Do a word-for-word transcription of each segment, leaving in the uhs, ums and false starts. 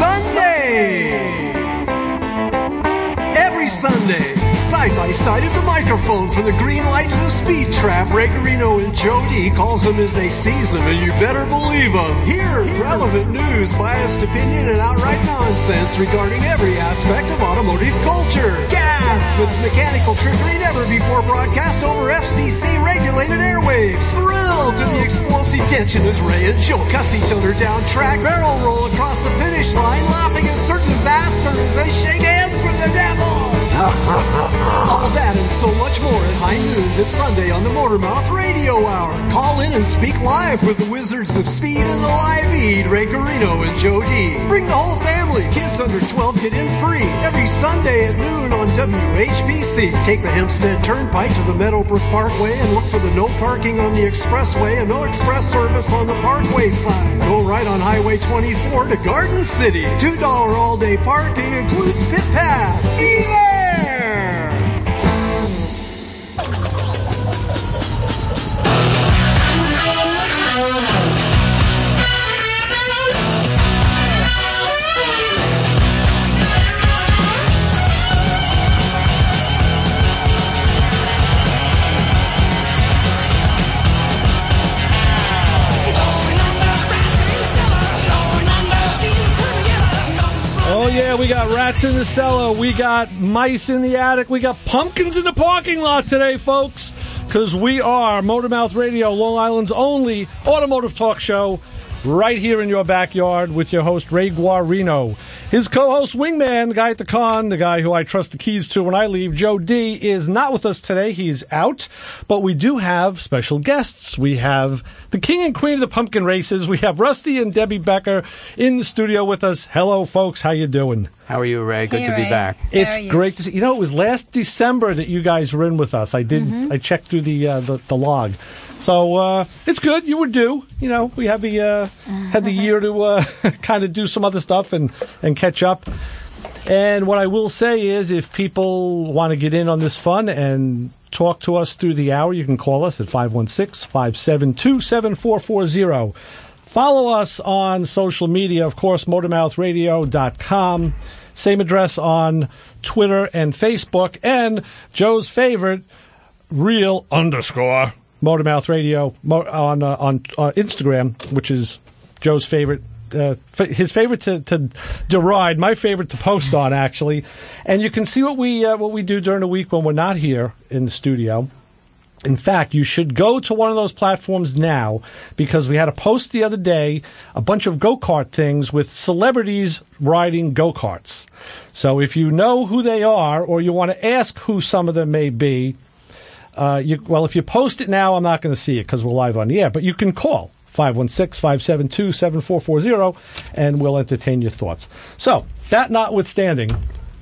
Sunday! Every Sunday, side by side at the microphone, from the green light to the speed trap, Ray Garino and Joe D calls them as they seize them, and you better believe them. Hear relevant news, biased opinion, and outright nonsense regarding every aspect of automotive culture. Gasp with mechanical trickery never before broadcast over F C C-regulated airwaves. Thrill to the explosive tension as Ray and Joe cuss each other down track, barrel roll across the finish line, laughing at certain disaster as they shake hands with the devil. All that and so much more at high noon this Sunday on the Motormouth Radio Hour. Call in and speak live with the Wizards of Speed and the Live Feed, Ray Garino and Joe D. Bring the whole family. Kids under twelve get in free every Sunday at noon on W H P C. Take the Hempstead Turnpike to the Meadowbrook Parkway and look for the no parking on the expressway and no express service on the parkway side. Go right on Highway twenty-four to Garden City. two dollars all-day parking includes pit pass. Be there! Oh, yeah, we got rats in the cellar. We got mice in the attic. We got pumpkins in the parking lot today, folks, because we are Motormouth Radio, Long Island's only automotive talk show, right here in your backyard with your host, Ray Guarino. His co-host, Wingman, the guy at the con, the guy who I trust the keys to when I leave, Joe D, is not with us today. He's out. But we do have special guests. We have the king and queen of the pumpkin races. We have Rusty and Debbie Becker in the studio with us. Hello, folks. How you doing? How are you, Ray? Good hey, to Ray. be back. It's great to see. You know, it was last December that you guys were in with us. I did. Mm-hmm. I checked through the uh, the, the log. So uh, it's good. You were due. You know, we have the uh, had the year to uh, kind of do some other stuff and, and catch up. And what I will say is, if people want to get in on this fun and talk to us through the hour, you can call us at five one six, five seven two, seven four four zero. Follow us on social media, of course, motormouth radio dot com. Same address on Twitter and Facebook. And Joe's favorite, real underscore Motormouth Radio on uh, on uh, Instagram, which is Joe's favorite. Uh, his favorite to, to deride, my favorite to post on, actually. And you can see what we uh, what we do during the week when we're not here in the studio. In fact, you should go to one of those platforms now, because we had a post the other day, a bunch of go-kart things with celebrities riding go-karts. So if you know who they are, or you want to ask who some of them may be, uh, you, well, if you post it now, I'm not going to see it because we're live on the air, but you can call five one six, five seven two, seven four four zero, and we'll entertain your thoughts. So, that notwithstanding,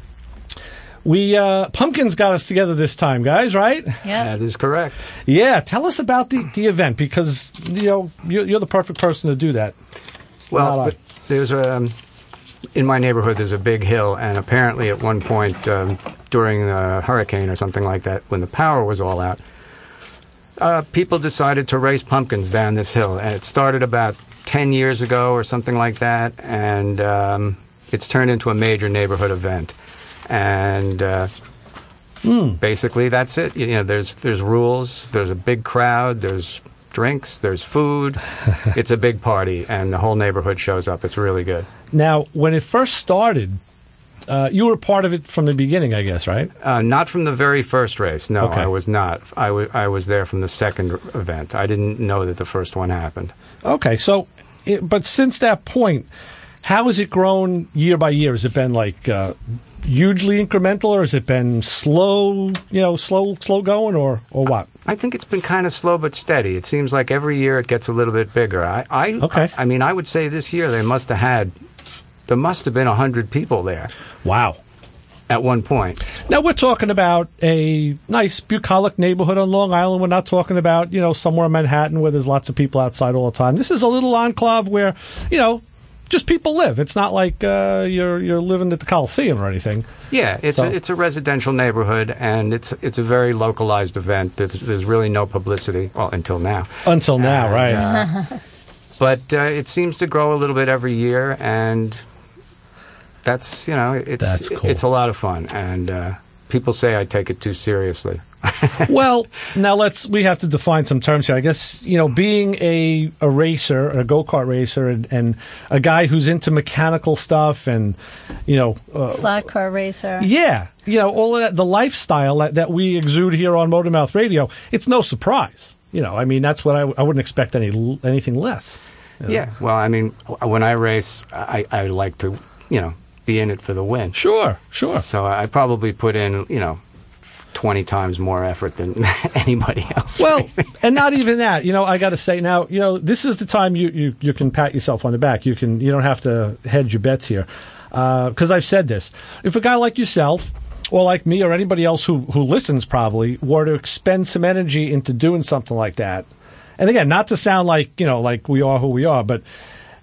we uh, Pumpkins got us together this time, guys, right? Yeah. That is correct. Yeah, tell us about the, the event, because you know you're, you're the perfect person to do that. Well, but there's a um, in my neighborhood there's a big hill, and apparently at one point um, during a hurricane or something like that, when the power was all out, Uh, people decided to raise pumpkins down this hill, and it started about ten years ago or something like that, and um, it's turned into a major neighborhood event. And uh, mm. basically, that's it. You know, there's there's rules. There's a big crowd. There's drinks. There's food. It's a big party, and the whole neighborhood shows up. It's really good. Now, when it first started, Uh, you were part of it from the beginning, I guess, right? Uh, not from the very first race. No, okay. I was not. I, w- I was there from the second event. I didn't know that the first one happened. Okay, so, it, but since that point, how has it grown year by year? Has it been like uh, hugely incremental, or has it been slow, you know, slow, slow going, or, or what? I think it's been kind of slow but steady. It seems like every year it gets a little bit bigger. I, I, okay. I, I mean, I would say this year they must have had. There must have been one hundred people there. Wow. At one point. Now, we're talking about a nice, bucolic neighborhood on Long Island. We're not talking about, you know, somewhere in Manhattan where there's lots of people outside all the time. This is a little enclave where, you know, just people live. It's not like uh, you're you're living at the Coliseum or anything. Yeah, it's so. a, it's a residential neighborhood, and it's it's a very localized event. There's, there's really no publicity, well, until now. Until now, and, right. Uh, but uh, it seems to grow a little bit every year, and that's you know, it's That's cool. it's a lot of fun, and uh, people say I take it too seriously. Well, now let's we have to define some terms here. I guess, you know, being a, a racer, a go-kart racer, and, and a guy who's into mechanical stuff and, you know... Uh, Slot car racer. yeah. You know, all of that, the lifestyle that, that we exude here on Motormouth Radio, it's no surprise. You know, I mean, that's what I, I wouldn't expect any anything less. You know? Yeah, well, I mean, when I race, I, I like to, you know, be in it for the win. Sure, sure. So I probably put in, you know, twenty times more effort than anybody else. Well, racing. and not even that. You know, I got to say now, you know, this is the time you, you, you can pat yourself on the back. You can you don't have to hedge your bets here. Because uh, I've said this. If a guy like yourself, or like me, or anybody else who, who listens probably, were to expend some energy into doing something like that, and again, not to sound like, you know, like we are who we are, but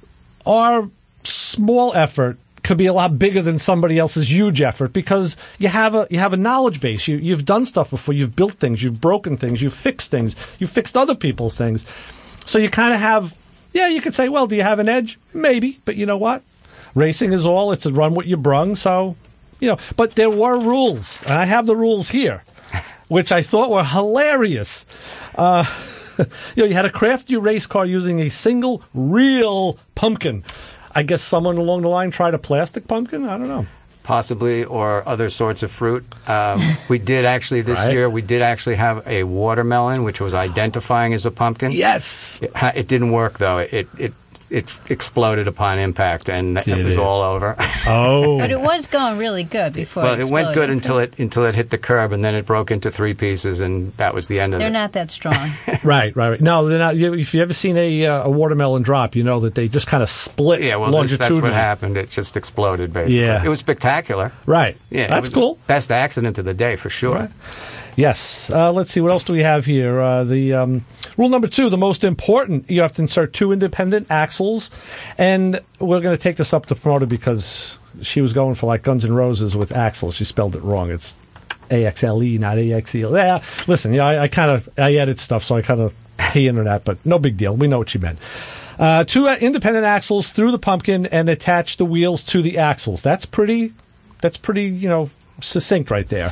our small effort could be a lot bigger than somebody else's huge effort, because you have a you have a knowledge base. You you've done stuff before. You've built things. You've broken things. You've fixed things. You've fixed other people's things. So you kind of have, yeah. You could say, well, do you have an edge? Maybe, but you know what? Racing is all. It's a run what you brung. So, you know. But there were rules, and I have the rules here, which I thought were hilarious. Uh, you know, you had to craft your race car using a single real pumpkin. I guess someone along the line tried a plastic pumpkin? I don't know. Possibly, or other sorts of fruit. Um, we did actually, this Right. year, we did actually have a watermelon, which was identifying as a pumpkin. Yes! It, ha- it didn't work, though. It, it, it exploded upon impact, and it Did was it? all over. Oh. But it was going really good before Well, it it went good exploded. until it until it hit the curb, and then it broke into three pieces, and that was the end of They're it. not that strong. Right, right, right. No, they're not. you- If you've ever seen a, uh, a watermelon drop, you know that they just kind of split Yeah, well, this, that's longitudinally. what happened. It just exploded, basically. Yeah. It was spectacular. Right. Yeah, it That's was cool. Best accident of the day, for sure. Right. Yes. Uh, let's see. What else do we have here? Uh, the um, rule number two, the most important, you have to insert two independent axles. And we're going to take this up to promoter because she was going for like Guns N' Roses with axles. She spelled it wrong. It's A X L E, not A X E L. Yeah, listen, yeah, I, I kind of I edit stuff, so I kind of pay into that, but no big deal. We know what she meant. Uh, two uh, independent axles through the pumpkin and attach the wheels to the axles. That's pretty, that's pretty, you know, succinct right there.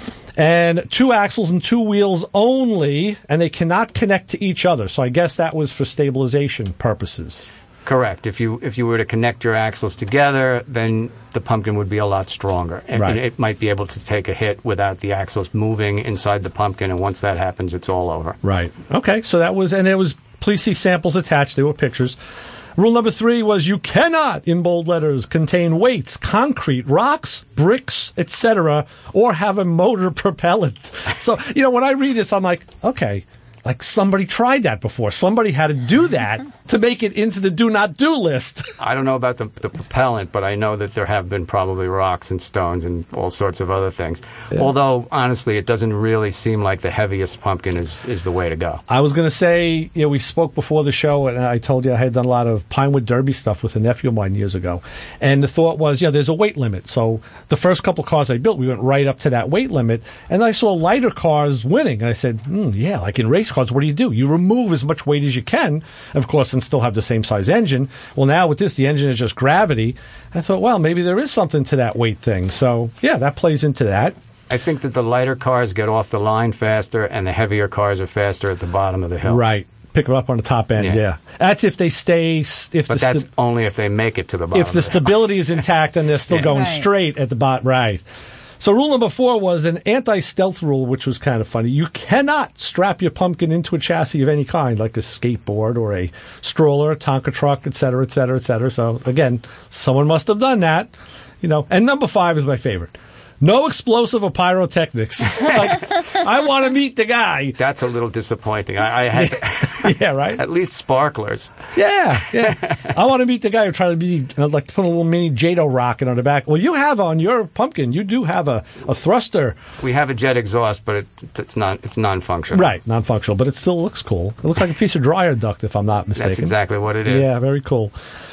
And two axles and two wheels only, and they cannot connect to each other. So I guess that was for stabilization purposes. Correct. If you if you were to connect your axles together, then the pumpkin would be a lot stronger. And Right. it might be able to take a hit without the axles moving inside the pumpkin, and once that happens, it's all over. Right. Okay. So that was, and it was, please see samples attached. There were pictures. Rule number three was you cannot, in bold letters, contain weights, concrete, rocks, bricks, et cetera, or have a motor propellant. So, you know, when I read this, I'm like, okay, like somebody tried that before. Somebody had to do that to make it into the do not do list. I don't know about the, the propellant, but I know that there have been probably rocks and stones and all sorts of other things. Yeah. Although, honestly, it doesn't really seem like the heaviest pumpkin is, is the way to go. I was going to say, you know, we spoke before the show, and I told you I had done a lot of Pinewood Derby stuff with a nephew of mine years ago. And the thought was, yeah, there's a weight limit. So the first couple of cars I built, we went right up to that weight limit. And I saw lighter cars winning. And I said, hmm, yeah, like in race cars, what do you do? You remove as much weight as you can, of course, and still have the same size engine. Well, now with this, the engine is just gravity. I thought, well, maybe there is something to that weight thing. So, yeah, that plays into that. I think that the lighter cars get off the line faster, and the heavier cars are faster at the bottom of the hill. Right. Pick them up on the top end, yeah. Yeah. That's if they stay... If But the that's sta- only if they make it to the bottom. if the of the hill. stability is intact and they're still Yeah. going Right. straight at the bottom. Right. So rule number four was an anti-stealth rule, which was kind of funny. You cannot strap your pumpkin into a chassis of any kind, like a skateboard or a stroller, a Tonka truck, et cetera, et cetera, et cetera. So, again, someone must have done that. You know. And number five is my favorite. No explosive or pyrotechnics. Like, I want to meet the guy. That's a little disappointing. I, I had Yeah, right? at least sparklers. Yeah, yeah. I want to meet the guy who tried to be, uh, like, put a little mini Jado rocket on the back. Well, you have on your pumpkin, you do have a, a thruster. We have a jet exhaust, but it, it's not. It's non-functional. Right, non-functional, but it still looks cool. It looks like a piece of dryer duct, if I'm not mistaken. That's exactly what it is. Yeah, very cool.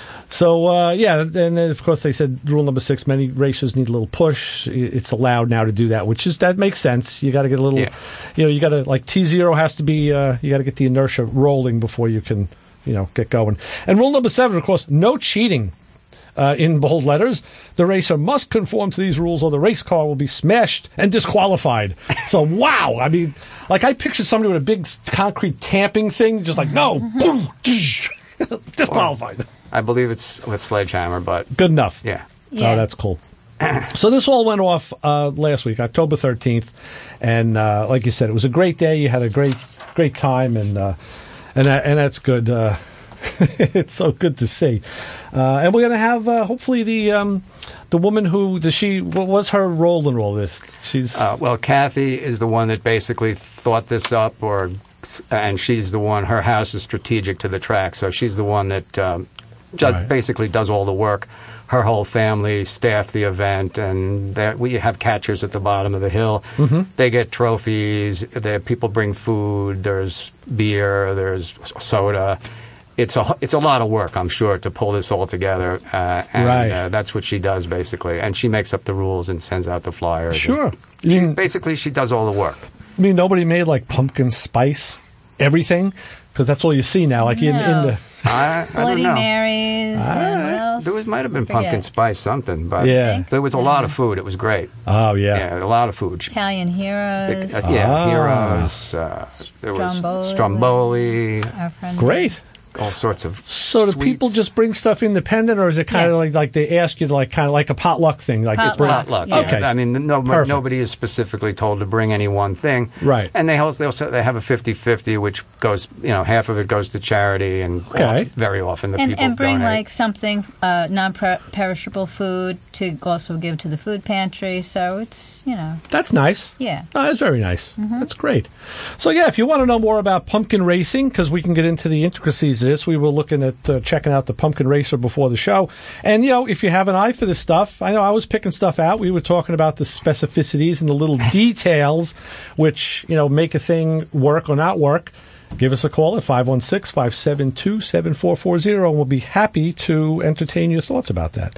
So, uh, yeah, and then, of course, they said rule number six, many racers need a little push. It's allowed now to do that, which is, that makes sense. You got to get a little, Yeah. you know, you got to, like, T zero has to be, uh, you got to get the inertia rolling before you can, you know, get going. And rule number seven, of course, no cheating. uh, in bold letters, the racer must conform to these rules or the race car will be smashed and disqualified. So, wow. I mean, like I pictured somebody with a big concrete tamping thing, just like, no, boom, disqualified. Well, I believe it's with sledgehammer, but... Good enough. Yeah. Yeah. Oh, that's cool. So this all went off uh, last week, October thirteenth, and uh, like you said, it was a great day. You had a great, great time, and uh, and that, and that's good. Uh, it's so good to see. Uh, and we're going to have uh, hopefully the um, the woman who does she what was her role in all this? She's uh, well, Kathy is the one that basically thought this up, or and she's the one. Her house is strategic to the track, so she's the one that um, just Right. basically does all the work. Her whole family staff the event, and that we have catchers at the bottom of the hill. Mm-hmm. They get trophies. They, people bring food. There's beer. There's soda. It's a it's a lot of work, I'm sure, to pull this all together. Uh, and Right. uh, that's what she does basically. And she makes up the rules and sends out the flyers. Sure. And You She, mean, basically, she does all the work. I mean, nobody made like pumpkin spice everything because that's all you see now. Like in, in No. the I, I don't Bloody know. Marys. All and right. what else? There was might have been Forget. pumpkin spice something, but Yeah. there was a lot of food. It was great. oh yeah. Yeah, a lot of food. Italian heroes. Uh, yeah, Ah. heroes. Uh, there was Stromboli. Stromboli, Our friend. Great. all sorts of. So do sweets. people just bring stuff independent, or is it kind of Yeah. like like they ask you to like kind of like a potluck thing? Like it's bring- Potluck. potluck? Yeah. Okay. I mean, no, Perfect. nobody is specifically told to bring any one thing. Right. And they also they also they have a fifty-fifty, which goes, you know, half of it goes to charity, and Okay. very often the And, people and bring donate. like something uh, non-perishable food to also give to the food pantry. So it's, you know, That's nice. yeah. Oh, that's very nice. That's great. So, yeah, if you want to know more about pumpkin racing, because we can get into the intricacies of this, we were looking at uh, checking out the Pumpkin Racer before the show. And, you know, if you have an eye for this stuff, I know I was picking stuff out. We were talking about the specificities and the little details which, you know, make a thing work or not work. Give us a call at five one six, five seven two, seven four four zero, and we'll be happy to entertain your thoughts about that.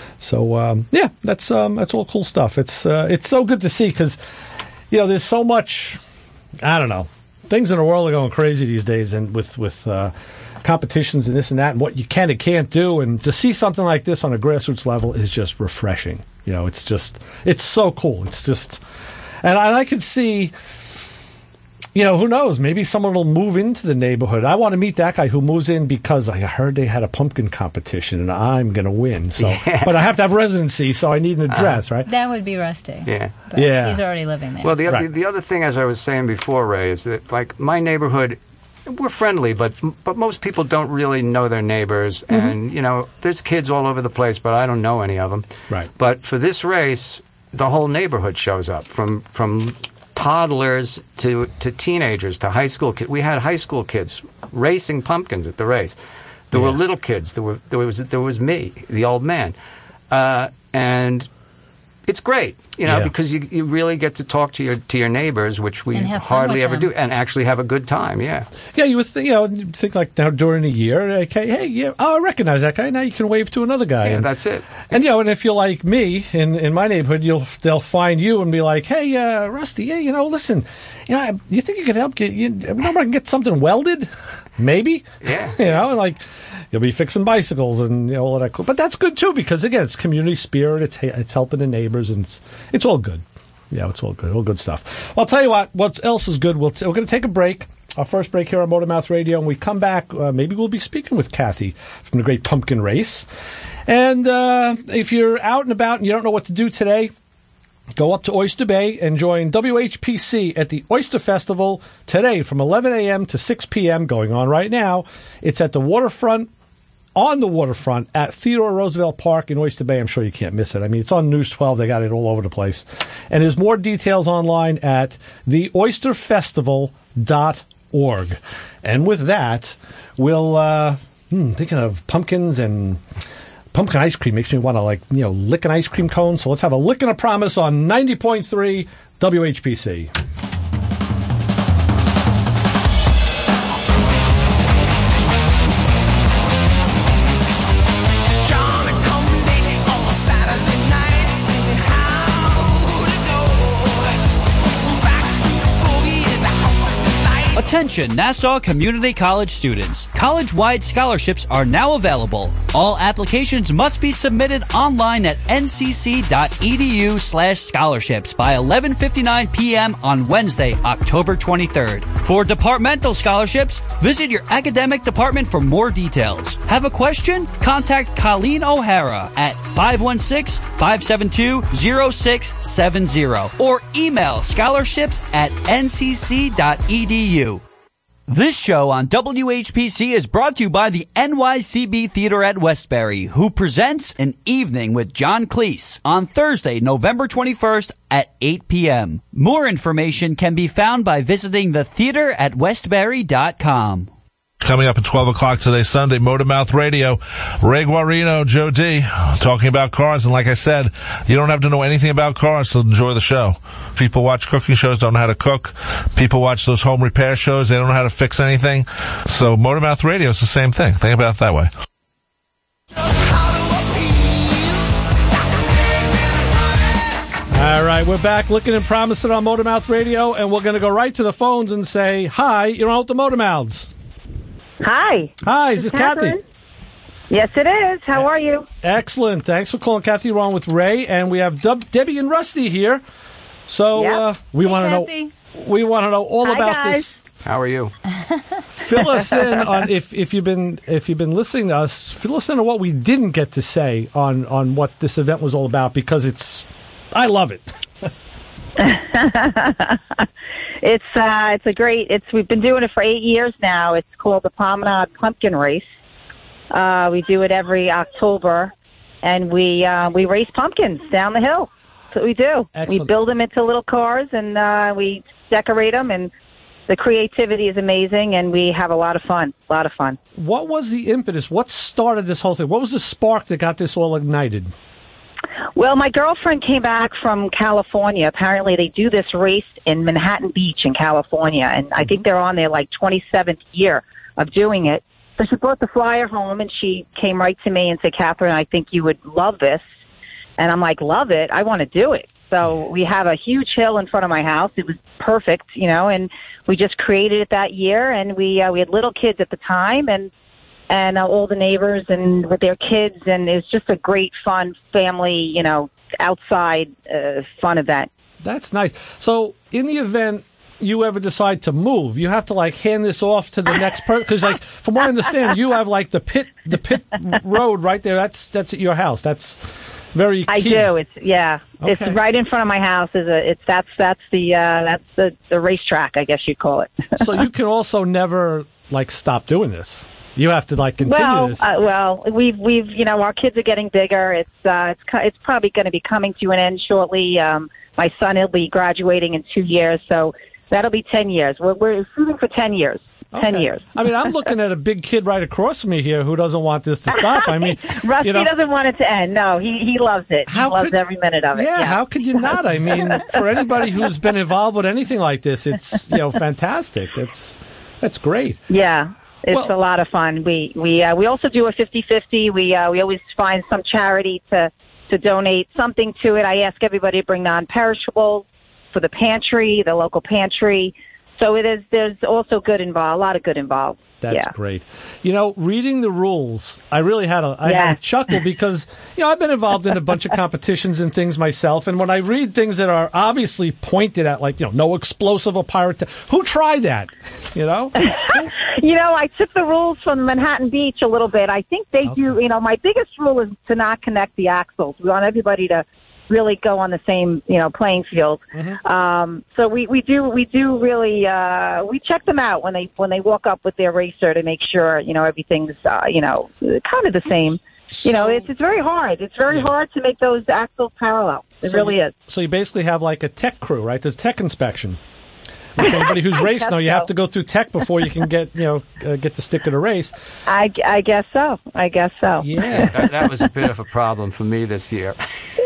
So um, yeah, that's um, that's all cool stuff. It's uh, it's so good to see because you know there's so much. I don't know, things in the world are going crazy these days, and with with uh, competitions and this and that, and what you can and can't do, and to see something like this on a grassroots level is just refreshing. You know, it's just it's so cool. It's just, and I, I can see. You know, who knows? Maybe someone will move into the neighborhood. I want to meet that guy who moves in because I heard they had a pumpkin competition and I'm going to win. So, Yeah. but I have to have residency, so I need an address, right? That would be Rusty. Yeah. But Yeah. He's already living there. Well, the, Right. other the other thing, as I was saying before, Ray, is that like my neighborhood, we're friendly, but but most people don't really know their neighbors, Mm-hmm. and you know, there's kids all over the place, but I don't know any of them. Right. But for this race, the whole neighborhood shows up from from toddlers to to teenagers to high school kids. We had high school kids racing pumpkins at the race. There were Yeah. little kids. There were there was there was me, the old man, uh, and. It's great, you know, Yeah. because you you really get to talk to your to your neighbors, which we And have fun hardly with ever them. do, and actually have a good time. Yeah, Yeah, you would think, you know, you'd think like now during the year, like, hey, hey, yeah, oh, I recognize that guy. Now you can wave to another guy. yeah, and, that's it. and you know, and if you're like me in, in my neighborhood, you'll they'll find you and be like, hey, uh, Rusty, yeah, you know, listen, you know, you think you could help get you? Remember, I can get something welded, maybe. Yeah. you know, and like you'll be fixing bicycles and you know all that cool. But that's good too because again, it's community spirit. It's it's helping the neighbors and it's it's all good. Yeah, it's all good. All good stuff. Well, I'll tell you what. What else is good? We'll t- we're going to take a break. Our first break here on Motormouth Radio, and we come back. Uh, maybe we'll be speaking with Kathy from the Great Pumpkin Race. And uh, if you're out and about and you don't know what to do today, go up to Oyster Bay and join W H P C at the Oyster Festival today from eleven a.m. to six p.m. going on right now. It's at the waterfront, on the waterfront at Theodore Roosevelt Park in Oyster Bay. I'm sure you can't miss it. I mean, it's on News twelve. They got it all over the place. And there's more details online at the oyster festival dot org. And with that, we'll, uh, hmm, thinking of pumpkins and pumpkin ice cream makes me want to, like, you know, lick an ice cream cone. So let's have a lick and a promise on ninety point three W H P C. Johnny come late on a Saturday night, singing how to go. Backstreet boogie in the house of delight. Attention Attention, Nassau Community College students. College-wide scholarships are now available. All applications must be submitted online at ncc.edu slash scholarships by eleven fifty-nine p.m. on Wednesday, October twenty-third. For departmental scholarships, visit your academic department for more details. Have a question? Contact Colleen O'Hara at five one six, five seven two, zero six seven zero or email scholarships at n c c dot e d u. This show on W H P C is brought to you by the N Y C B Theater at Westbury, who presents An Evening with John Cleese on Thursday, November twenty-first at eight p.m. More information can be found by visiting the theater at westbury dot com. Coming up at twelve o'clock today, Sunday, Motormouth Radio, Ray Guarino, Joe D, talking about cars. And like I said, you don't have to know anything about cars to enjoy the show. People watch cooking shows, don't know how to cook. People watch those home repair shows, they don't know how to fix anything. So Motormouth Radio is the same thing. Think about it that way. All right, we're back looking and promising on Motormouth Radio, and we're going to go right to the phones and say, hi, you're on with the Motormouths. Hi. Hi, is this Catherine? Kathy? Yes, it is. How are you? Excellent. Thanks for calling, Kathy. You're on with Ray, and we have Dub- Debbie and Rusty here. So Yep. uh, we Hey, want to Kathy. know. We want to know all Hi, about guys. this. How are you? Fill us in on if, if you've been if you've been listening to us. Fill us in on what we didn't get to say on on what this event was all about, because it's I love it. It's uh, it's a great. It's we've been doing it for eight years now. It's called the Promenade Pumpkin Race. Uh, we do it every October, and we uh, we race pumpkins down the hill. That's what we do. Excellent. We build them into little cars, and uh, we decorate them, and the creativity is amazing, and we have a lot of fun. A lot of fun. What was the impetus? What started this whole thing? What was the spark that got this all ignited? Well, my girlfriend came back from California. Apparently, they do this race in Manhattan Beach in California, and I think they're on their like twenty-seventh year of doing it. So she brought the flyer home, and she came right to me and said, "Catherine, I think you would love this." And I'm like, "Love it? I want to do it." So we have a huge hill in front of my house. It was perfect, you know, and we just created it that year. And we uh, we had little kids at the time, and and uh, all the neighbors and with their kids, and it was just a great, fun family, you know, outside uh, fun event. That's nice. So in the event you ever decide to move, you have to like hand this off to the next person, because like from what I understand, you have like the pit the pit road right there. That's that's at your house. That's very key. I do. It's yeah. Okay. It's right in front of my house. Is a it's that's that's the uh, that's the the racetrack, I guess you'd call it. So you can also never like stop doing this. You have to like continue Well, this. uh, well, we've we've you know our kids are getting bigger. It's uh, it's co- it's probably going to be coming to an end shortly. Um, my son will be graduating in two years, so that'll be ten years. We're we're shooting for ten years. Ten Okay. years. I mean, I'm looking at a big kid right across from me here who doesn't want this to stop. I mean, Rusty you know, doesn't want it to end. No, he he loves it. How he loves could- every minute of it. yeah, how could you not? I mean, for anybody who's been involved with anything like this, it's you know fantastic. That's that's great. Yeah. It's Well- a lot of fun. We we uh, we also do a fifty-fifty. We uh, we always find some charity to to donate something to it. I ask everybody to bring non-perishables for the pantry, the local pantry. So it is. There's also good involved. A lot of good involved. That's yeah. great. You know, reading the rules, I really had a I had Yeah. a chuckle because you know I've been involved in a bunch of competitions and things myself, and when I read things that are obviously pointed at, like you know, no explosive or pirate, who tried that? You know. You know, I took the rules from Manhattan Beach a little bit. I think they Okay. do. You know, my biggest rule is to not connect the axles. We want everybody to really go on the same, you know, playing field. Mm-hmm. Um, so we, we do we do really uh, we check them out when they when they walk up with their racer to make sure you know everything's uh, you know kind of the same. you know, it's it's very hard. It's very Yeah. hard to make those axles parallel. It So really you- is. So you basically have like a tech crew, right? There's tech inspection. Which anybody who's raced guess know you so. have to go through tech before you can get you know uh, get to stick in a race. I, I guess so. I guess so. Yeah. That, that was a bit of a problem for me this year.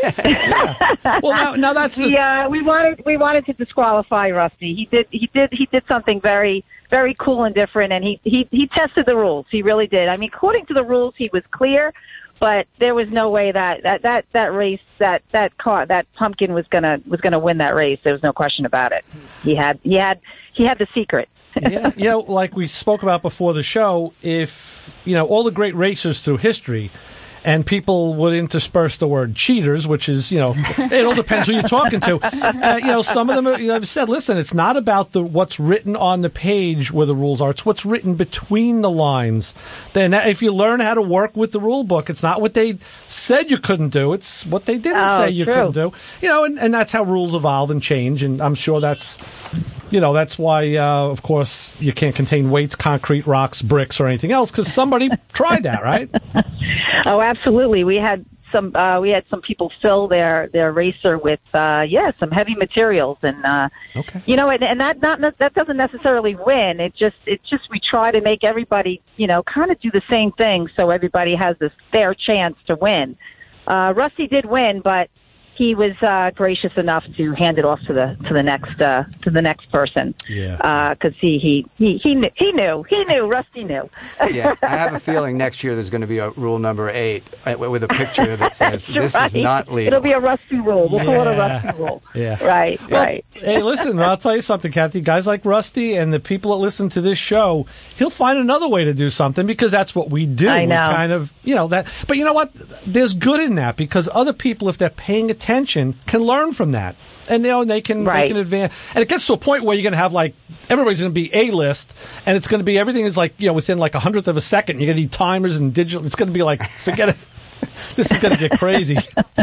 Well, now now that's the, We uh, we wanted we wanted to disqualify Rusty. He did he did he did something very very cool and different, and he he he tested the rules. He really did. I mean, according to the rules, he was clear, but there was no way that that that, that race that that car that pumpkin was gonna was gonna win that race. There was no question about it. He had he had he had the secret. Yeah, you know, like we spoke about before the show, if, you know, all the great racers through history, and people would intersperse the word cheaters, which is, you know, it all depends who you're talking to. Uh, you know, some of them have, you know, have said, listen, it's not about the what's written on the page where the rules are. It's what's written between the lines. Then that, if you learn how to work with the rule book, it's not what they said you couldn't do. It's what they didn't Oh, say you true. couldn't do. You know, and, and that's how rules evolve and change. And I'm sure that's, you know, that's why, uh, of course, you can't contain weights, concrete, rocks, bricks, or anything else, because somebody tried that, right? Oh, absolutely. We had some uh, we had some people fill their, their racer with uh, yeah some heavy materials, and uh, Okay. you know, and, and that not that doesn't necessarily win. It just it just we try to make everybody, you know, kind of do the same thing so everybody has this fair chance to win. Uh, Rusty did win, but he was uh, gracious enough to hand it off to the to the next uh, to the next person. Yeah. Because he he he he knew, he knew he knew Rusty knew. Yeah, I have a feeling next year there's going to be a rule number eight uh, with a picture that says this right. is not legal. It'll be a Rusty rule. We'll call it a Yeah. Rusty rule. Yeah. Right. Well, right. Hey, listen, I'll tell you something, Kathy. Guys like Rusty and the people that listen to this show, he'll find another way to do something because that's what we do. I know. We kind of, you know, that. But you know what? There's good in that because other people, if they're paying attention, can learn from that. And, you know, they can, Right. they can advance. And it gets to a point where you're going to have, like, everybody's going to be A-list, and it's going to be, everything is, like, you know, within, like, a hundredth of a second. You're going to need timers and digital. It's going to be like, forget it. This is going to get crazy.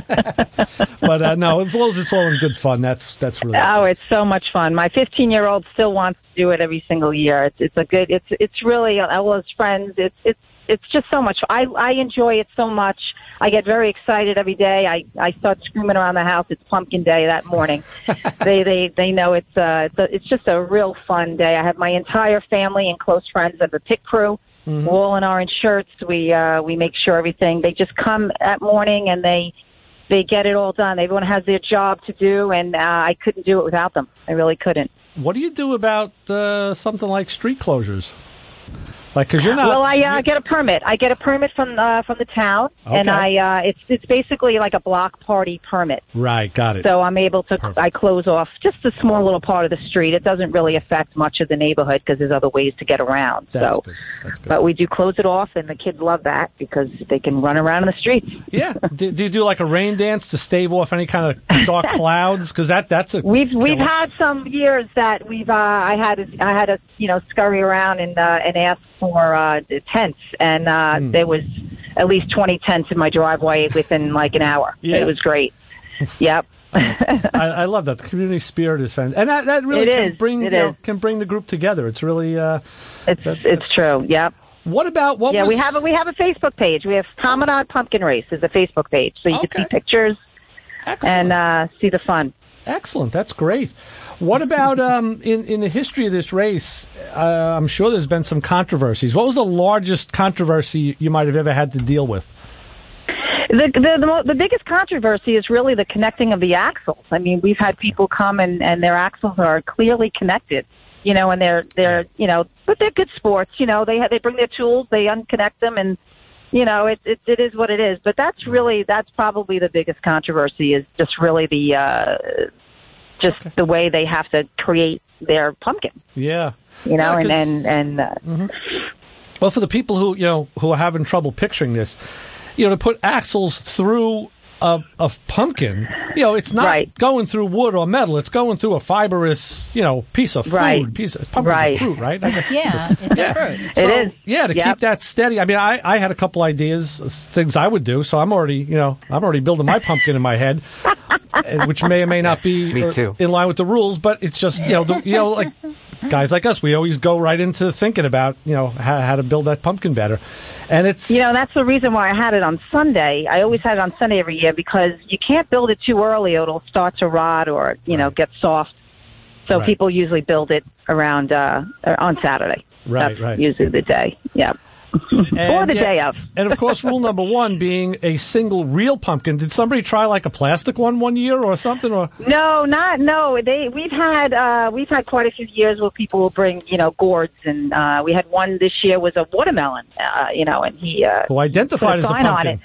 But, uh, no, as long as it's all in good fun, that's that's really Oh, good. it's so much fun. My fifteen-year-old still wants to do it every single year. It's, it's a good. It's it's really all his friends. It's it's it's just so much. I I enjoy it so much. I get very excited every day. I I start screaming around the house. It's pumpkin day that morning. they they they know it's uh it's, a, it's just a real fun day. I have my entire family and close friends of the pit crew. Mm-hmm. We're all in orange shirts. We uh we make sure everything. They just come at morning and they. They get it all done. Everyone has their job to do, and uh, I couldn't do it without them. I really couldn't. What do you do about uh, something like street closures? Like, because you're not. Well, I uh, get a permit. I get a permit from uh, from the town, and Okay. I uh, it's it's basically like a block party permit. Right, got it. So I'm able to Perfect. I close off just a small little part of the street. It doesn't really affect much of the neighborhood because there's other ways to get around. That's so, good. That's good. but we do close it off, and the kids love that because they can run around in the streets. Yeah. Do, do you do like a rain dance to stave off any kind of dark clouds? Because that that's a We've we've killer. had some years that we've uh, I had to, I had to you know scurry around and uh, and ask for uh, tents, and uh, Hmm. there was at least twenty tents in my driveway within like an hour. Yeah. It was great. Yep. I, I love that. The community spirit is fantastic, and that, that really It can is. bring It you know, is. can bring the group together. It's really. Uh, It's that- it's true. Yep. what about what? Yeah, was, we have a we have a Facebook page. We have Promenade Pumpkin Race is a Facebook page, so you Okay. can see pictures Excellent. and uh, see the fun. Excellent. That's great. What about um, in in the history of this race? Uh, I'm sure there's been some controversies. What was the largest controversy you might have ever had to deal with? The, the the mo- the biggest controversy is really the connecting of the axles. I mean, we've had people come and, and their axles are clearly connected, you know, and they're they're you know, but they're good sports. You know, they ha- they bring their tools, they unconnect them, and you know, it, it it is what it is. But that's really that's probably the biggest controversy is just really the uh, just the way they have to create their pumpkin. Yeah. You know, Yeah, and 'cause- and and uh, Well, for the people who you know who are having trouble picturing this, you know, to put axles through a, a pumpkin, you know, it's not Right. going through wood or metal. It's going through a fibrous, you know, piece of food, Right. piece of pumpkin's Right. a fruit, right? I guess. Yeah, it's a fruit. So, It is. Yeah, to Yep. keep that steady. I mean, I, I had a couple ideas, uh, things I would do. So I'm already, you know, I'm already building my pumpkin in my head, uh, which may or may not be Me uh, too. in line with the rules. But it's just, you know, the, you know, like guys like us, we always go right into thinking about, you know, how, how to build that pumpkin better. And it's, You know, that's the reason why I had it on Sunday. I always had it on Sunday every year because you can't build it too early or it'll start to rot or, you know, get soft. So Right. people usually build it around uh, on Saturday. Right, That's right. usually the day. Yeah. or And, the yeah, day of. And of course, rule number one being a single real pumpkin. Did somebody try like a plastic one one year or something? Or No, not no. They we've had uh, we've had quite a few years where people will bring you know gourds, and uh, we had one this year was a watermelon. Uh, you know, and he uh, who identified put as a a sign on pumpkin? it.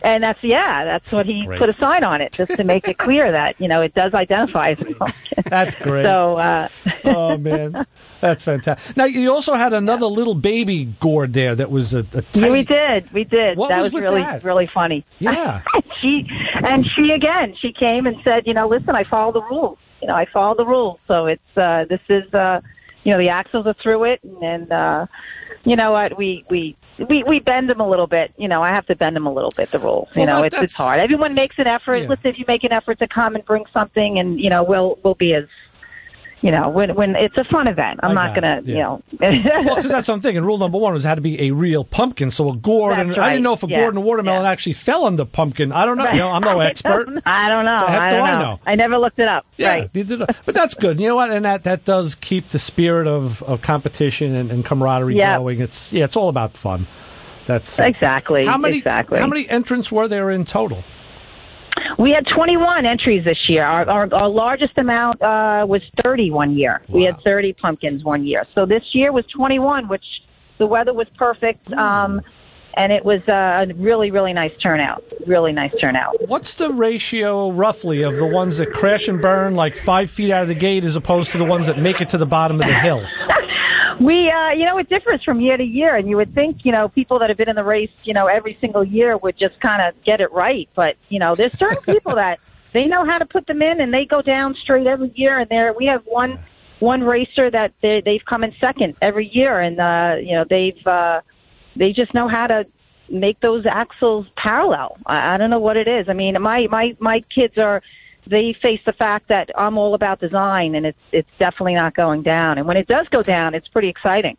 And that's, yeah, that's what he great. put a sign on it, just to make it clear that, you know, it does identify as a pumpkin. That's great. So, uh, Oh, man. That's fantastic. Now, you also had another little baby gourd there that was a, a tiny... yeah, we did, we did. What that was was, with really, that? really funny. Yeah. she, and she, again, she came and said, you know, listen, I follow the rules. You know, I follow the rules. So it's, uh, this is, uh, you know, the axles are through it. And, and uh, you know what, we, we, We we bend them a little bit, you know. I have to bend them a little bit. The rules, you Well, know, that- it's it's that's- hard. Everyone makes an effort. Yeah. Listen, if you make an effort to come and bring something, and you know, we'll we'll be as, you know, when when it's a fun event. I'm I not got gonna, it, yeah. you know. Well, because that's what I'm thinking. Rule number one was it had to be a real pumpkin. So a gourd, That's and I right, didn't know if a yeah, gourd and a watermelon yeah. actually fell under pumpkin. I don't know. You know, I'm no expert. I don't know. The heck I do don't I know. know? I never looked it up. Yeah, Right. neither do I. But that's good. You know what? And that, that does keep the spirit of, of competition and, and camaraderie Yeah. going. It's yeah, it's all about fun. That's Exactly. How many Exactly. how many entrants were there in total? We had twenty-one entries this year. Our, our, our largest amount uh, was thirty one year. We had thirty pumpkins one year. So this year was twenty-one, which the weather was perfect, um, and it was uh, a really, really nice turnout. Really nice turnout. What's the ratio roughly of the ones that crash and burn like five feet out of the gate as opposed to the ones that make it to the bottom of the hill? We, uh, you know, it differs from year to year, and you would think, you know, people that have been in the race, you know, every single year would just kind of get it right. But, you know, there's certain people that they know how to put them in, and they go down straight every year. And there, we have one one racer that they, they've come in second every year, and uh, you know, they've uh, they just know how to make those axles parallel. I, I don't know what it is. I mean, my my my kids are. They face the fact that I'm all about design, and it's it's definitely not going down. And when it does go down, it's pretty exciting.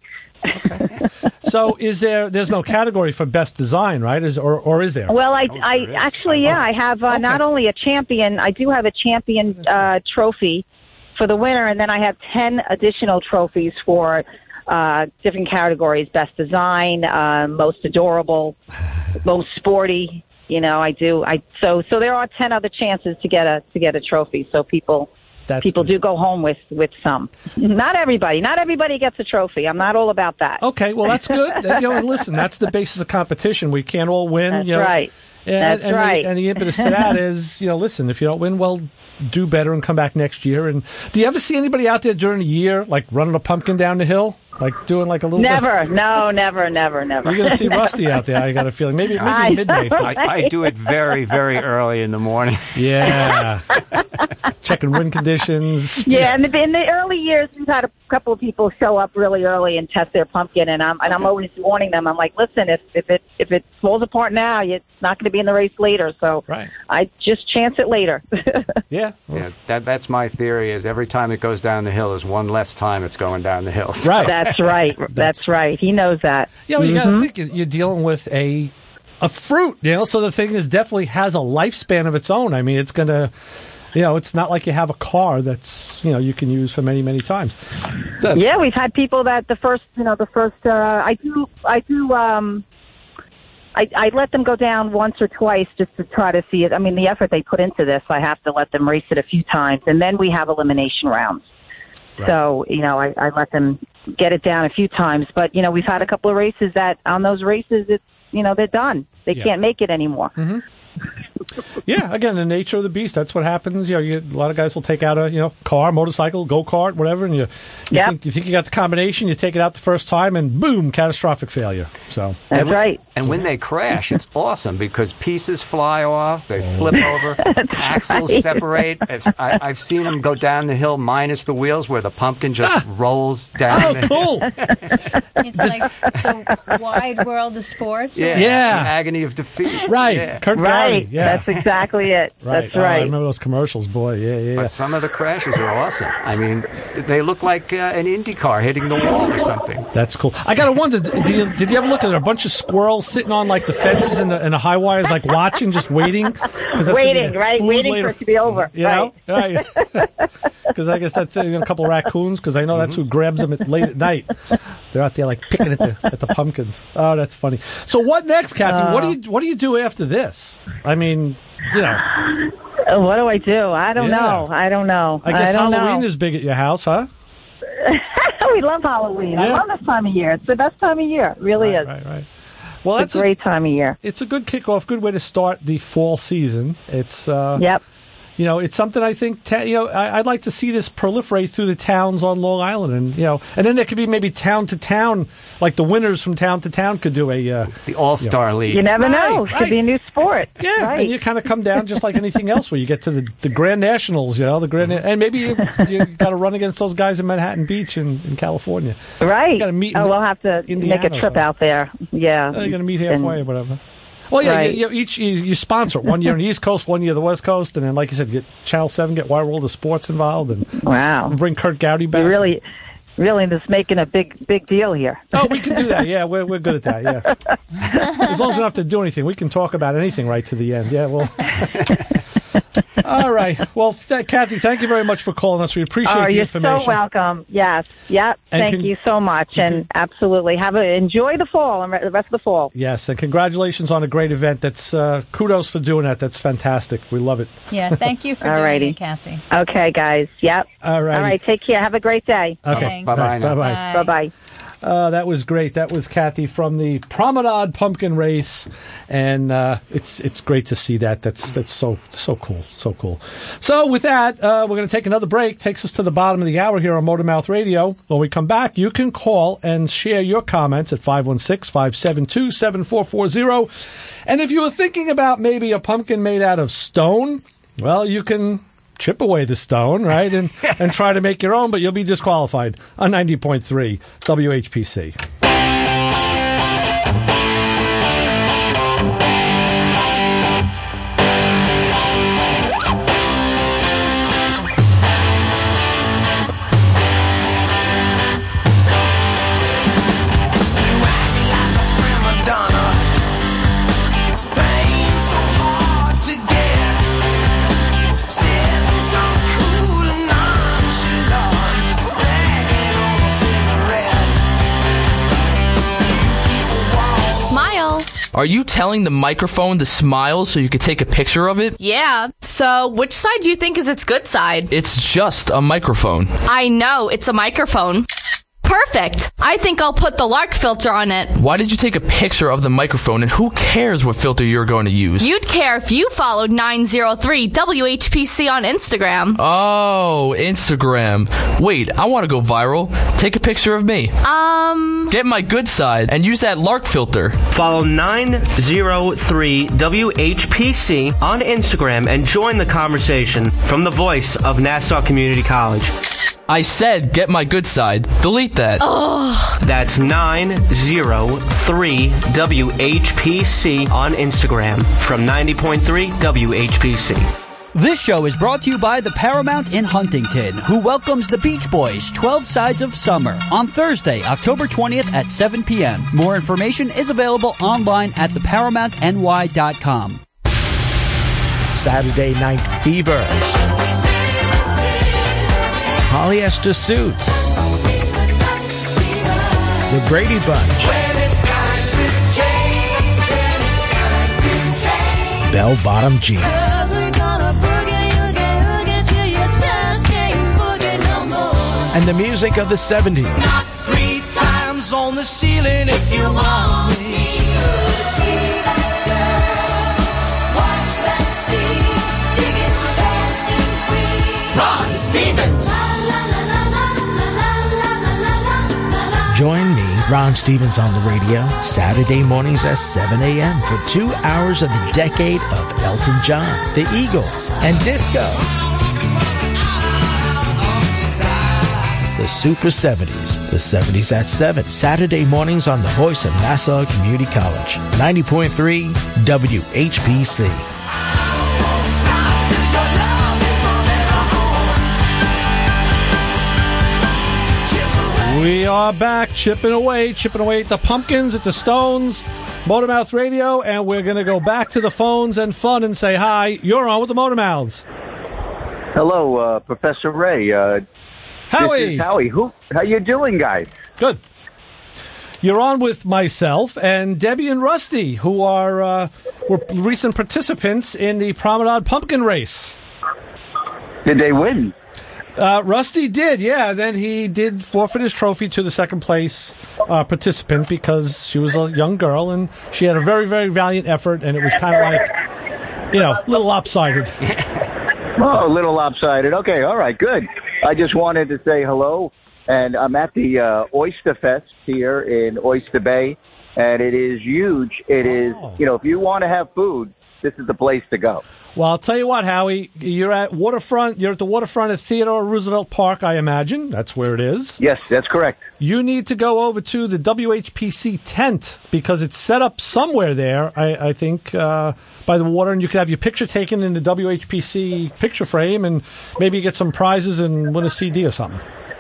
So is there? There's no category for best design, right? Is or or is there? Well, I I actually yeah, I have uh, not only a champion, I do have a champion uh, trophy for the winner, and then I have ten additional trophies for uh, different categories: best design, uh, most adorable, most sporty. You know, I do. I so so there are ten other chances to get a to get a trophy. So people That's people good. do go home with with some. Not everybody. Not everybody gets a trophy. I'm not all about that. Okay, well that's good. you know, listen, that's the basis of competition. We can't all win. That's you know, right. And, That's and right. The, and the impetus to that is, you know, listen, if you don't win, well, do better and come back next year. And do you ever see anybody out there during the year, like running a pumpkin down the hill, like doing like a little? Never. No. Never. Never. Never. You're going to see Rusty out there. I got a feeling. Maybe maybe I- midnight. But I, I do it very, very early in the morning. yeah, checking wind conditions. Yeah, in the, in the early years, we've had a couple of people show up really early and test their pumpkin, and I'm and I'm always warning them. I'm like, listen, if if it if it falls apart now, it's not going to be in the race later. So Right. I just chance it later. Yeah. Yeah, that that's my theory. Is every time it goes down the hill is one less time it's going down the hill. Right. That's right. That's right. He knows that. Yeah, well, you got to think you- you're dealing with a a fruit, you know. So the thing is, definitely has a lifespan of its own. I mean, it's gonna, you know, it's not like you have a car that's, you know, you can use for many many times. Yeah, we've had people that the first, you know, the first. Uh, I do, I do. Um, I, I let them go down once or twice just to try to see it. I mean, the effort they put into this, I have to let them race it a few times, and then we have elimination rounds. Right. So, you know, I, I let them get it down a few times. But, you know, we've had a couple of races that on those races, it's, you know, they're done. They Yeah. can't make it anymore. Yeah, again, the nature of the beast. That's what happens. You know, you, a lot of guys will take out a you know car, motorcycle, go kart, whatever, and you you, Yep. think, you think you got the combination. You take it out the first time, and boom, catastrophic failure. So That's right. And when they crash, it's awesome because pieces fly off, they flip over, axles right. separate. It's, I, I've seen them go down the hill minus the wheels where the pumpkin just rolls down. oh, the cool. It's like the wide world of sports. Yeah, Yeah. the agony of defeat. Right, Yeah. Kurt Right. Gowdy, yeah, That's exactly it. right. That's Oh, I right. remember those commercials, boy. Yeah, yeah. But some of the crashes are awesome. I mean, they look like uh, an Indy car hitting the wall or something. That's cool. I gotta wonder, did you, did you ever look at a bunch of squirrels sitting on like the fences and the, and the high wires, like watching, just waiting? 'Cause that's gonna be Waiting, the right? food Waiting later. for it to be over. You know, right? Because I guess that's uh, you know, a couple of raccoons. Because I know that's who grabs them at, late at night. They're out there like picking at the at the pumpkins. Oh, that's funny. So what next, Kathy? what do you what do you do after this? I mean, you know, Uh, What do I do? I don't Yeah. know. I don't know. I guess don't Halloween know. is big at your house, huh? We love Halloween. I Yeah. love this time of year. It's the best time of year. It really Right, is. right, right. Well, it's that's a great time of year. It's a good kickoff, good way to start the fall season. It's uh, Yep. You know, it's something I think, ta- you know, I, I'd like to see this proliferate through the towns on Long Island. And, you know, and then there could be maybe town to town, like the winners from town to town could do a... Uh, The All-Star you know. League. You never Right, know. It right. could be a new sport. Yeah, right. and you kind of come down just like anything else where you get to the, the Grand Nationals, you know, the Grand... And maybe you, you got to run against those guys in Manhattan Beach in, in California. Right. You gotta meet in oh, the- we'll have to Indiana make or a trip something. out there. Yeah. Uh, you're going to meet halfway And- or whatever. Well, yeah, Right. you, you, each you, you sponsor it. One year on the East Coast, one year the West Coast, and then, like you said, get Channel Seven, get Wide World of Sports involved, and Wow. we'll bring Kurt Gowdy back. You're really, really just making a big, big deal here. Oh, we can do that. Yeah, we're we're good at that. Yeah, as long as we don't have to do anything, we can talk about anything right to the end. Yeah, well. All right. Well, th- Kathy, thank you very much for calling us. We appreciate Oh, the you're information. so welcome. Yes. Yep. And Thank can- you so much. And absolutely have a enjoy the fall and re- the rest of the fall. Yes, and congratulations on a great event. That's uh, kudos for doing that. That's fantastic. We love it. Yeah, thank you for doing Alrighty. it, Kathy. Okay, guys. Yep. All right. All right. Take care. Have a great day. Okay. Thanks. Bye-bye now. Bye-bye. Bye. Bye bye. Uh, that was great. That was Kathy from the Promenade Pumpkin Race, and uh, it's it's great to see that. That's that's so so cool, so cool. So with that, uh, we're going to take another break. Takes us to the bottom of the hour here on Motor Mouth Radio. When we come back, you can call and share your comments at five one six, five seven two, seven four four zero. And if you were thinking about maybe a pumpkin made out of stone, well, you can chip away the stone, right, and and try to make your own, but you'll be disqualified on ninety point three W H P C. Are you telling the microphone to smile so you could take a picture of it? Yeah. So, which side do you think is its good side? It's just a microphone. I know, it's a microphone. Perfect. I think I'll put the Lark filter on it. Why did you take a picture of the microphone, and who cares what filter you're going to use? You'd care if you followed nine oh three W H P C on Instagram. Oh, Instagram. Wait, I want to go viral. Take a picture of me. Um... Get my good side and use that Lark filter. Follow nine oh three W H P C on Instagram and join the conversation from the voice of Nassau Community College. I said get my good side. Delete that. Ugh. That's nine oh three W H P C on Instagram from ninety point three W H P C. This show is brought to you by the Paramount in Huntington, who welcomes the Beach Boys' twelve Sides of Summer on Thursday, October twentieth at seven p.m. More information is available online at the paramount n y dot com. Saturday Night Fever. Polyester Suits. The Brady Bunch. Bell Bottom Jeans. And the music of the seventies. Not three times on the ceiling if you want me. Watch that scene, digging the dancing queen. Ron Stevens. Join me, Ron Stevens, on the radio Saturday mornings at seven a.m. for two hours of the decade of Elton John, the Eagles, and disco. The Super seventies. The seventies at seven. Saturday mornings on the voice of Nassau Community College. ninety point three W H P C. We are back, chipping away, chipping away at the pumpkins, at the stones, Motor Mouth Radio, and we're going to go back to the phones and fun and say hi. You're on with the Motor Mouths. Hello, uh, Professor Ray. Uh, Howie. This is Howie. Who, how you doing, guys? Good. You're on with myself and Debbie and Rusty, who are uh, were recent participants in the Promenade Pumpkin Race. Did they win? Uh, Rusty did, yeah. Then he did forfeit his trophy to the second place uh, participant because she was a young girl and she had a very, very valiant effort, and it was kind of like, you know, a little lopsided. Oh, a little lopsided. Okay, all right, good. I just wanted to say hello, and I'm at the uh, Oyster Fest here in Oyster Bay, and it is huge. It is, you know, if you want to have food, this is the place to go. Well, I'll tell you what, Howie, you're at waterfront. You're at the waterfront at Theodore Roosevelt Park, I imagine. That's where it is. Yes, that's correct. You need to go over to the W H P C tent because it's set up somewhere there, I, I think, uh, by the water, and you could have your picture taken in the W H P C picture frame and maybe get some prizes and win a C D or something.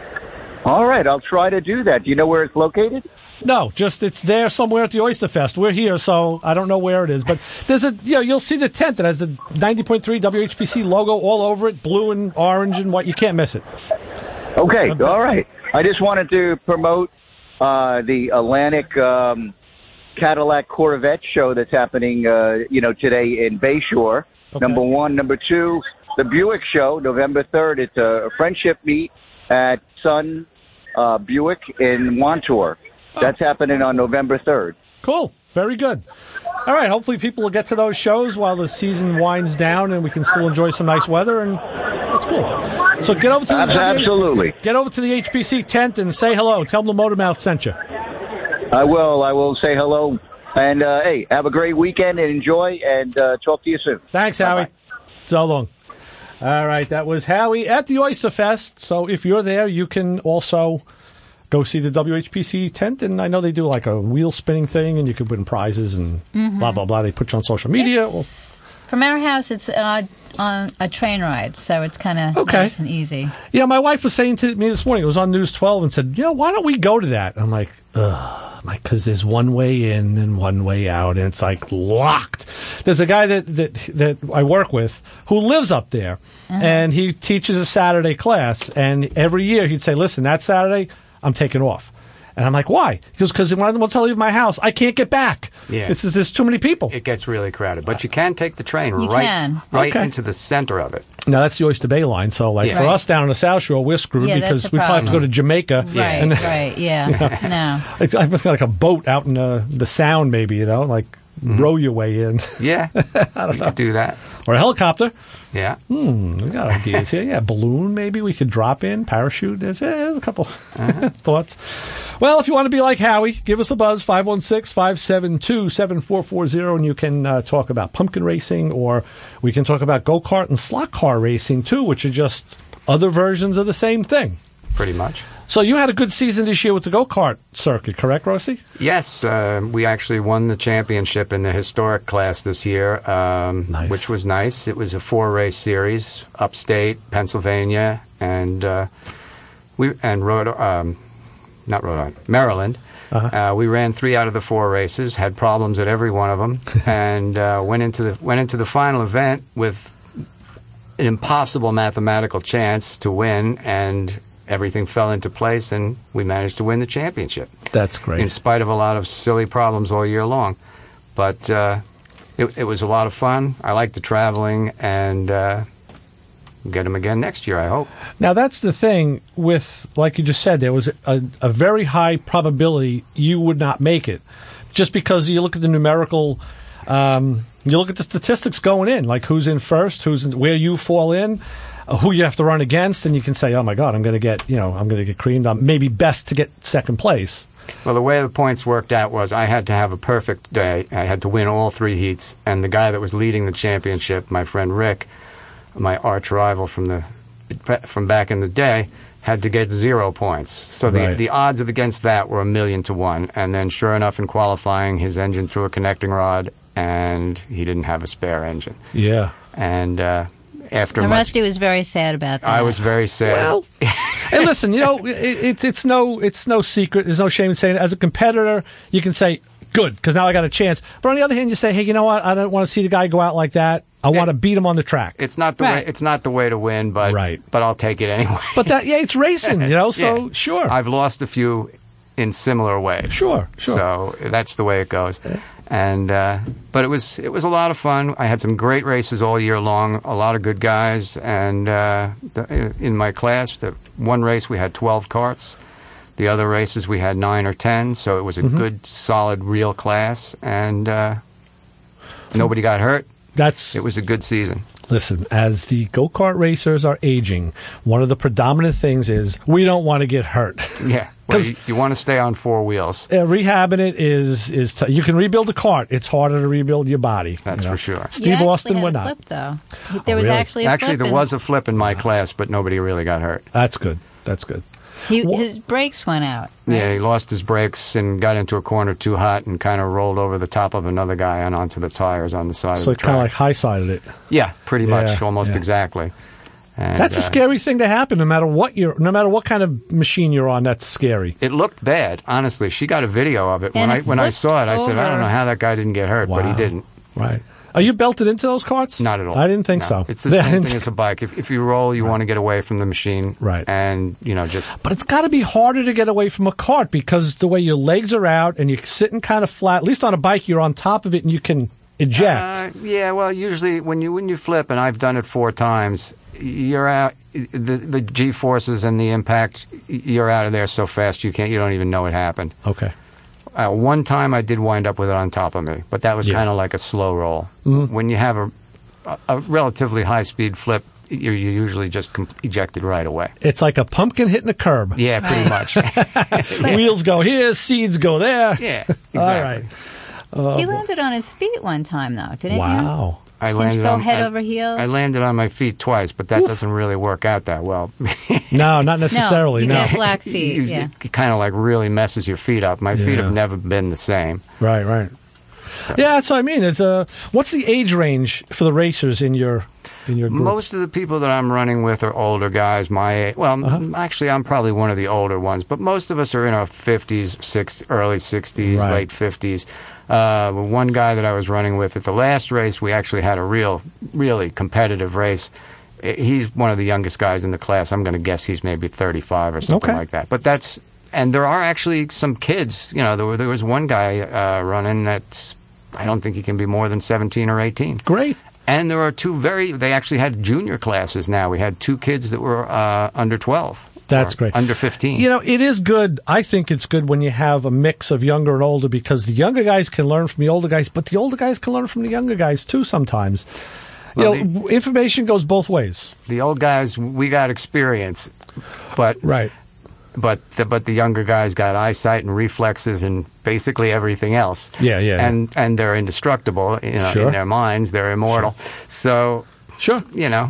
All right, I'll try to do that. Do you know where it's located? No, just it's there somewhere at the Oyster Fest. We're here, so I don't know where it is. But there's a, you know, you'll see the tent that has the ninety point three W H P C logo all over it, blue and orange and white. You can't miss it. Okay, all right. I just wanted to promote uh, the Atlantic um, Cadillac Corvette show that's happening, uh, you know, today in Bayshore. Okay. Number one. Number two, the Buick show, November third. It's a friendship meet at Sun uh, Buick in Wantor. That's happening on November third. Cool. Very good. All right. Hopefully people will get to those shows while the season winds down and we can still enjoy some nice weather, and that's cool. So get over to the Absolutely. Get over to the H P C tent and say hello. Tell them the Motormouth sent you. I will. I will say hello. And, uh, hey, have a great weekend and enjoy, and uh, talk to you soon. Thanks, Howie. Bye-bye. So long. All right. That was Howie at the Oyster Fest. So if you're there, you can also go see the W H P C tent, and I know they do like a wheel spinning thing, and you could win prizes and Mhm. blah, blah, blah. They put you on social media. Well, From our house, it's uh, on a train ride, so it's kind of Okay. nice and easy. yeah, my wife was saying to me this morning, it was on News twelve, and said, you know, why don't we go to that? I'm like, ugh. Like, because there's one way in and one way out, and it's like locked. There's a guy that that, that I work with who lives up there, and he teaches a Saturday class, and every year he'd say, listen, that Saturday, I'm taking off. And I'm like, why? He goes, because once I leave my house, I can't get back. Yeah. This is, there's too many people. It gets really crowded. But you can take the train You right, can. right Okay. into the center of it. Now, that's the Oyster Bay line. So, like, Yeah. for Right. us down on the South Shore, we're screwed Yeah, that's because the we probably have to go to problem. Jamaica. Right, and, right, yeah. you know, No. Like, I must like a boat out in uh, the Sound, maybe, you know, like row your way in. Yeah. I don't you know. could do that. Or a helicopter. Yeah. Hmm, we got ideas here. Yeah, balloon maybe we could drop in, parachute. There's, yeah, there's a couple thoughts. Well, if you want to be like Howie, give us a buzz, five one six, five seven two, seven four four zero, and you can uh, talk about pumpkin racing, or we can talk about go-kart and slot car racing, too, which are just other versions of the same thing. Pretty much. So you had a good season this year with the go-kart circuit, correct, Rossi? Yes, uh, we actually won the championship in the historic class this year, um, which was nice. It was a four-race series, upstate, Pennsylvania, and uh, we and Rhode, um, not Rhode Island, Maryland. Uh-huh. Uh, we ran three out of the four races, had problems at every one of them, and uh, went into the went into the final event with an impossible mathematical chance to win, and everything fell into place, and we managed to win the championship. That's great. In spite of a lot of silly problems all year long. But uh, it, it was a lot of fun. I like the traveling, and uh, we'll get them again next year, I hope. Now, that's the thing with, like you just said, there was a, a very high probability you would not make it. Just because you look at the numerical, um, you look at the statistics going in, like who's in first, who's in, where you fall in, uh, who you have to run against, and you can say, oh my God, I'm going to get, you know, I'm going to get creamed. I'm maybe best to get second place. Well, the way the points worked out was I had to have a perfect day. I had to win all three heats, and the guy that was leading the championship, my friend Rick, my arch rival from the from back in the day, had to get zero points. So the, Right. the odds of against that were a million to one. And then sure enough, in qualifying, his engine threw a connecting rod, and he didn't have a spare engine. Yeah. And uh, after And much... Rusty was very sad about that. I was very sad. Well, and listen, you know, it, it, it's no, it's no secret. There's no shame in saying it. As a competitor, you can say, "Good," because now I got a chance. But on the other hand, you say, "Hey, you know what? I don't want to see the guy go out like that. I want to beat him on the track." It's not the Right. way. It's not the way to win, but Right. but I'll take it anyway. But that, yeah, it's racing, you know. So Yeah. sure, I've lost a few in similar ways. Sure, sure. So that's the way it goes. And uh, but it was it was a lot of fun. I had some great races all year long. A lot of good guys, and uh, the, in my class, the one race we had twelve carts. The other races we had nine or ten. So it was a Mhm. good, solid, real class, and uh, nobody got hurt. That's it was a good season. Listen, as the go-kart racers are aging, one of the predominant things is we don't want to get hurt. Yeah, well, you, you want to stay on four wheels. Uh, rehabbing it is is t- you can rebuild a cart. It's harder to rebuild your body. That's you know? for sure. Steve You actually Austin had would a not. flip, though. There was Really? actually a Actually, flip there in- was a flip in my class, but nobody really got hurt. That's good. That's good. He, his brakes went out. Yeah, he lost his brakes and got into a corner too hot and kind of rolled over the top of another guy and onto the tires on the side So of it the kind of track. like high-sided it. Yeah, pretty much, Yeah, almost yeah. exactly. And, That's a uh, scary thing to happen, no matter what you're, no matter what kind of machine you're on. That's scary. It looked bad, honestly. She got a video of it. When And I it when I flipped saw it, I said, I don't over. know how that guy didn't get hurt, but he Wow. didn't. Right. Are you belted into those carts? Not at all. I didn't think No. so. It's the I same didn't thing think- as a bike. If, if you roll, you want to get away from the machine. Right. And, you know, just... But it's got to be harder to get away from a cart because the way your legs are out and you're sitting kind of flat. At least on a bike, you're on top of it and you can eject. Uh, yeah, well, usually when you when you flip, and I've done it four times, you're out. The the G forces and the impact, you're out of there so fast you can't. You don't even know it happened. Okay. Uh, one time I did wind up with it on top of me, but that was Yeah. kind of like a slow roll. Mhm. When you have a a, a relatively high speed flip, you're, you're usually just com- ejected right away. It's like a pumpkin hitting a curb. Yeah, pretty much. Wheels go here, seeds go there. Yeah, All right. Oh, he boy. landed on his feet one time, though, didn't Wow. I Didn't landed you go on head I, over heels? I landed on my feet twice, but that doesn't really work out that well. No, not necessarily. you No. get black feet, You- yeah. It kind of like really messes your feet up. My feet Yeah. have never been the same. Right, right. Yeah, that's what I mean. It's uh, what's the age range for the racers in your in your group? Most of the people that I'm running with are older guys my age. Well, Uh-huh. m- actually, I'm probably one of the older ones, but most of us are in our fifties, sixties, early sixties, Right. late fifties. Uh, one guy that I was running with at the last race, we actually had a real, really competitive race. I- He's one of the youngest guys in the class. I'm going to guess he's maybe thirty-five or something Okay. like that. But that's, and there are actually some kids. You know, there, were, there was one guy uh, running that's, I don't think he can be more than seventeen or eighteen. Great. And there are two very, they actually had junior classes now. We had two kids that were uh, under twelve. That's or great. Under fifteen. You know, it is good. I think it's good when you have a mix of younger and older because the younger guys can learn from the older guys, but the older guys can learn from the younger guys too sometimes. You Well, know, w information goes both ways. The old guys, we got experience, but right. But the, but the younger guys got eyesight and reflexes and basically everything else. Yeah, yeah, And and they're indestructible. You know, Sure. in their minds, they're immortal. So, sure, you know.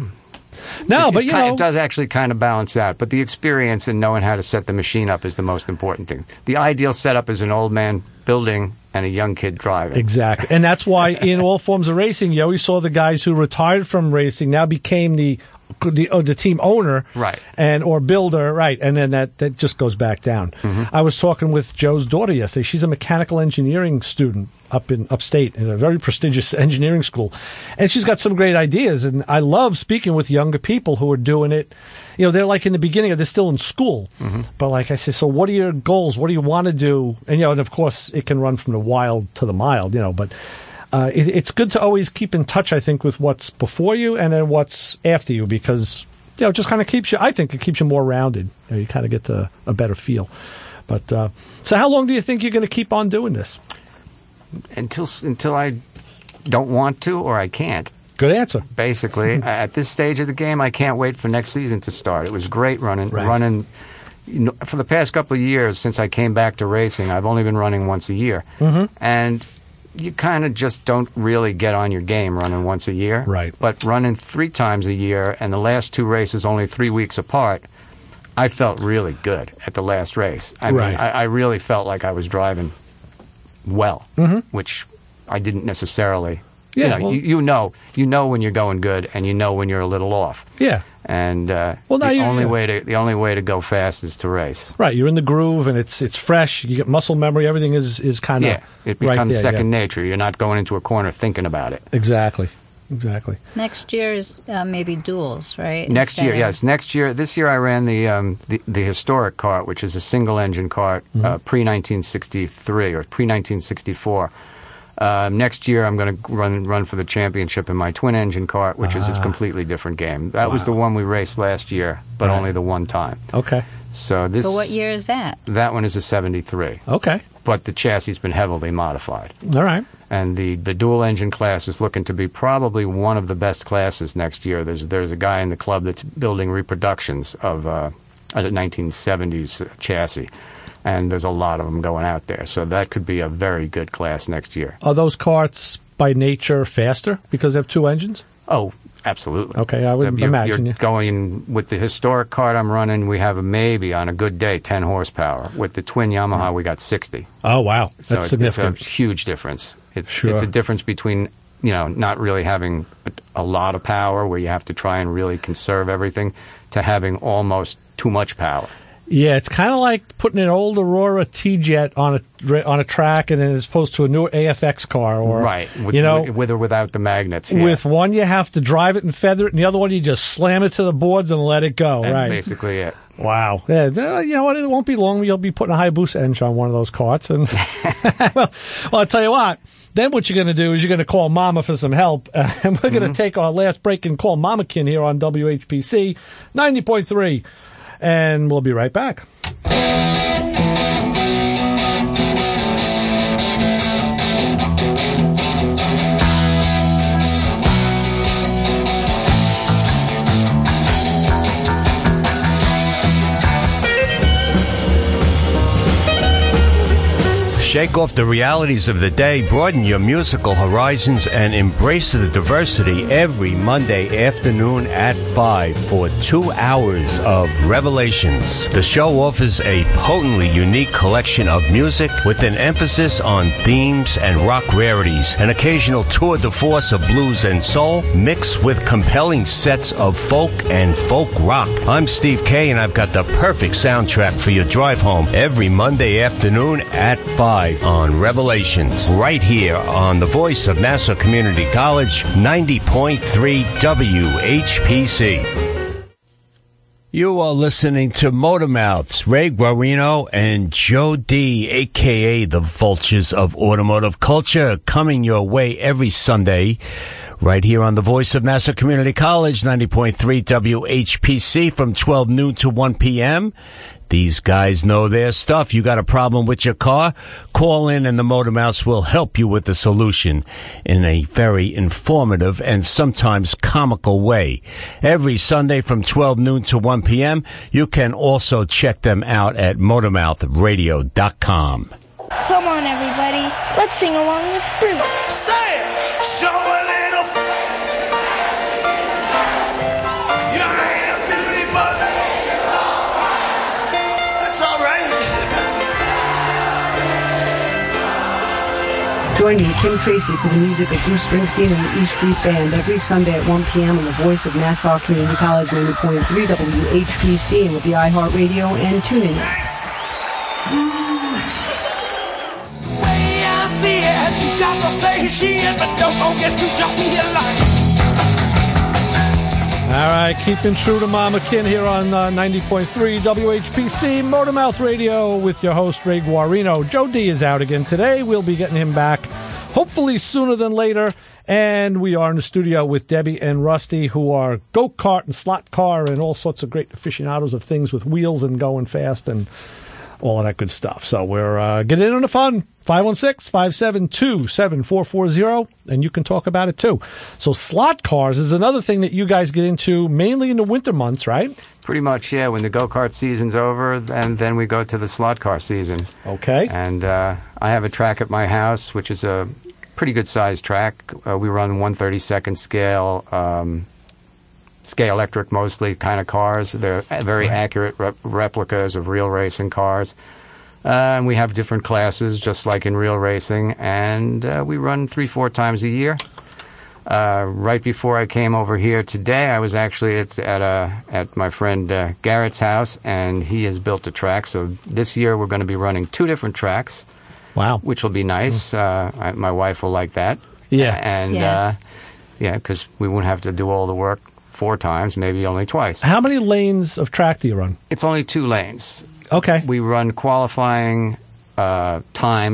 No, it, but it you ki- know, it does actually kind of balance out. But the experience and knowing how to set the machine up is the most important thing. The ideal setup is an old man building and a young kid driving. Exactly. And that's why in all forms of racing, you always saw the guys who retired from racing now became the the, oh, the team owner Right. and or builder, right, and then that, that just goes back down. Mm-hmm. I was talking with Joe's daughter yesterday. She's a mechanical engineering student up in upstate in a very prestigious engineering school, and she's got some great ideas. And I love speaking with younger people who are doing it. You know, they're like in the beginning, they're still in school, Mm-hmm. but like I said, so what are your goals? What do you want to do? And you know, and of course, it can run from the wild to the mild. You know, but. Uh, it, it's good to always keep in touch, I think, with what's before you and then what's after you because, you know, it just kind of keeps you, I think it keeps you more rounded. You know, you kind of get to a better feel. But, uh, so how long do you think you're going to keep on doing this? Until until I don't want to or I can't. Good answer. Basically, at this stage of the game, I can't wait for next season to start. It was great running, Right. running. You know, for the past couple of years since I came back to racing, I've only been running once a year, Mm-hmm. and you kind of just don't really get on your game running once a year. Right. But running three times a year, and the last two races only three weeks apart, I felt really good at the last race. I Right. mean, I, I really felt like I was driving well, Mhm. which I didn't necessarily. Yeah, you know, well- you, you know, you know when you're going good, and you know when you're a little off. Yeah. And uh, Well, now the you- only yeah. way to the only way to go fast is to race. Right. You're in the groove and it's it's fresh. You get muscle memory. Everything is, is kind of Yeah, it right becomes there, second yeah. nature. You're not going into a corner thinking about it. Exactly. Exactly. Next year is uh, maybe duels, right? Next Instead year, of- yes. Next year, this year I ran the um, the, the historic cart, which is a single engine cart, Mm-hmm. uh, pre nineteen sixty-three or pre nineteen sixty-four. Uh, next year, I'm going to run run for the championship in my twin-engine kart, which is a Ah. completely different game. That was Wow. the one we raced last year, but Right. only the one time. Okay. So this But what year is that? that one is a seventy-three. Okay. But the chassis has been heavily modified. All right. And the, the dual-engine class is looking to be probably one of the best classes next year. There's there's a guy in the club that's building reproductions of uh, a nineteen seventies chassis, and there's a lot of them going out there. So that could be a very good class next year. Are those carts by nature faster because they have two engines? Oh, absolutely. Okay, I would You're, imagine. You're yeah. going with the historic kart I'm running. We have a maybe on a good day ten horsepower. With the twin Yamaha, we got sixty. Oh wow, So that's it's, significant. it's a huge difference. It's Sure. it's a difference between you know not really having a, a lot of power, where you have to try and really conserve everything, to having almost too much power. Yeah, it's kind of like putting an old Aurora T-Jet on a on a track, and then as opposed to a new A F X car, or right, with, you know, with, with or without the magnets. Yeah. with one you have to drive it and feather it, and the other one you just slam it to the boards and let it go. That's right, basically it. Wow. Yeah, uh, you know what? It won't be long. You'll be putting a Hayabusa engine on one of those carts, and well, well, I'll tell you what. Then what you're going to do is you're going to call Mama for some help, uh, and we're going to take our last break and call Mama Kin here on W H P C ninety point three, and we'll be right back. Shake off the realities of the day, broaden your musical horizons, and embrace the diversity every Monday afternoon at five for two hours of Revelations. The show offers a potently unique collection of music with an emphasis on themes and rock rarities, an occasional tour de force of blues and soul, mixed with compelling sets of folk and folk rock. I'm Steve Kay, and I've got the perfect soundtrack for your drive home every Monday afternoon at five. On Revelations, right here on the voice of Nassau Community College, ninety point three W H P C. You are listening to Motormouths, Ray Guarino and Joe D, a k a the Vultures of Automotive Culture, coming your way every Sunday, right here on the voice of Nassau Community College, ninety point three W H P C, from twelve noon to one p.m., These guys know their stuff. You got a problem with your car? Call in and the Motor Mouse will help you with the solution in a very informative and sometimes comical way. Every Sunday from twelve noon to one p.m. You can also check them out at motormouth radio dot com. Come on, everybody. Let's sing along with Spruce. Say it! Show a little... You ain't a beauty, but... It's all right. Join me, Kim Tracy, for the music of Bruce Springsteen and the E Street Band every Sunday at one p.m. on the voice of Nassau Community College, ninety point three W H P C, and with the iHeartRadio and TuneIn apps. Way I see it, she got to say she is, but don't forget to drop me a line. All right, keeping true to Mama Kin here on uh, ninety point three W H P C, Motormouth Radio, with your host, Ray Guarino. Joe D is out again today. We'll be getting him back hopefully sooner than later. And we are in the studio with Debbie and Rusty, who are go-kart and slot car and all sorts of great aficionados of things with wheels and going fast and all of that good stuff. So we're uh, getting in on the fun. five one six, five seven two, seven four four zero, and you can talk about it too. So slot cars is another thing that you guys get into mainly in the winter months, right? Pretty much, yeah. When the go-kart season's over, and then we go to the slot car season. Okay. And uh, I have a track at my house, which is a pretty good-sized track. Uh, we run one thirty-second scale, um, scale electric mostly kind of cars. They're very right. accurate rep- replicas of real racing cars. Uh, and we have different classes, just like in real racing. And uh, we run three, four times a year. Uh, right before I came over here today, I was actually at at, uh, at my friend uh, Garrett's house, and he has built a track. So this year we're going to be running two different tracks. Wow. Which will be nice. Mm. Uh, I, my wife will like that. Yeah. And, yes. uh, yeah, because we won't have to do all the work four times, maybe only twice. How many lanes of track do you run? It's only two lanes. Okay. We run qualifying uh, times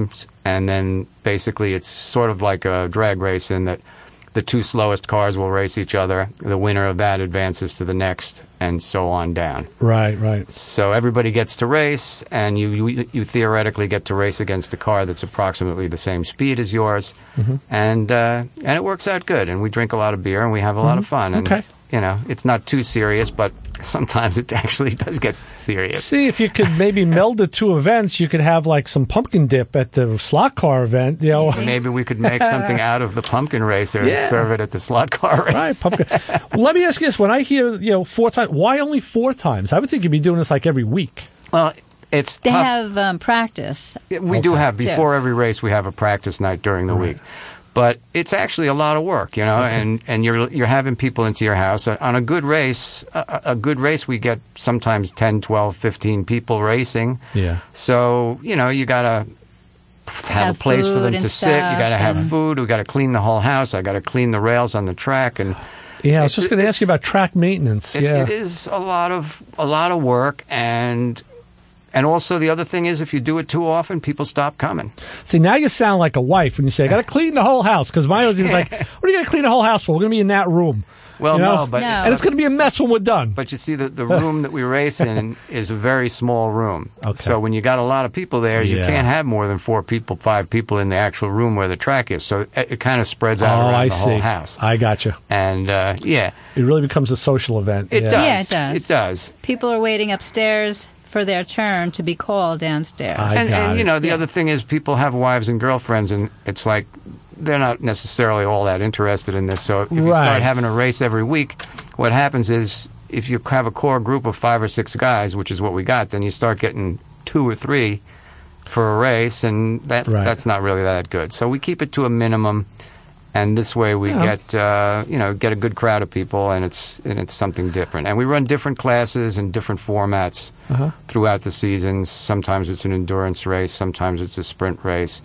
and then basically it's sort of like a drag race in that the two slowest cars will race each other. The winner of that advances to the next, and so on down. Right, right. So everybody gets to race, and you you, you theoretically get to race against a car that's approximately the same speed as yours, mm-hmm. and uh, and it works out good. And we drink a lot of beer, and we have a mm-hmm. lot of fun. And, okay. You know, it's not too serious, but sometimes it actually does get serious. See, if you could maybe meld the two events, you could have like some pumpkin dip at the slot car event. You know, maybe we could make something out of the pumpkin racer Yeah. and serve it at the slot car race. Right, pumpkin. Well, let me ask you this: when I hear you know four times, why only four times? I would think you'd be doing this like every week. Well, it's They tough. have um, practice. We do Okay. have, before every race, we have a practice night during the Right. week. But it's actually a lot of work, you know, Okay. and, and you're you're having people into your house. On a good race, a, a good race, we get sometimes ten, twelve, fifteen people racing. Yeah. So, you know, you got to have, Have a place for food them and to sit. You got to stuff have and- food. We got to clean the whole house. I got to clean the rails on the track. And Yeah, I was It's- just going to ask you about track maintenance. it, yeah. it is a lot of a lot of work, and and also the other thing is if you do it too often, people stop coming. See, now you sound like a wife when you say, I got to clean the whole house. Because my other thing is like, what are you going to clean the whole house for? We're going to be in that room. Well, You know? no, but No. And it's going to be a mess when we're done. But you see, the, the room that we race in is a very small room. Okay. So when you got a lot of people there, you Yeah. can't have more than four people, five people in the actual room where the track is. So it, it kind of spreads out Oh, around I the see. whole house. I got you. And uh, yeah, It really becomes a social event. it yeah. does. Yeah, it does. It does. People are waiting upstairs for their turn to be called downstairs. I and, got and you it. know, the Yeah. other thing is people have wives and girlfriends, and it's like they're not necessarily all that interested in this. So if you Right. start having a race every week, what happens is if you have a core group of five or six guys, which is what we got, then you start getting two or three for a race, and that Right. that's not really that good. So we keep it to a minimum, and this way we Yeah. get uh, you know get a good crowd of people, and it's and it's something different. And we run different classes and different formats Uh-huh. throughout the seasons. Sometimes it's an endurance race, sometimes it's a sprint race.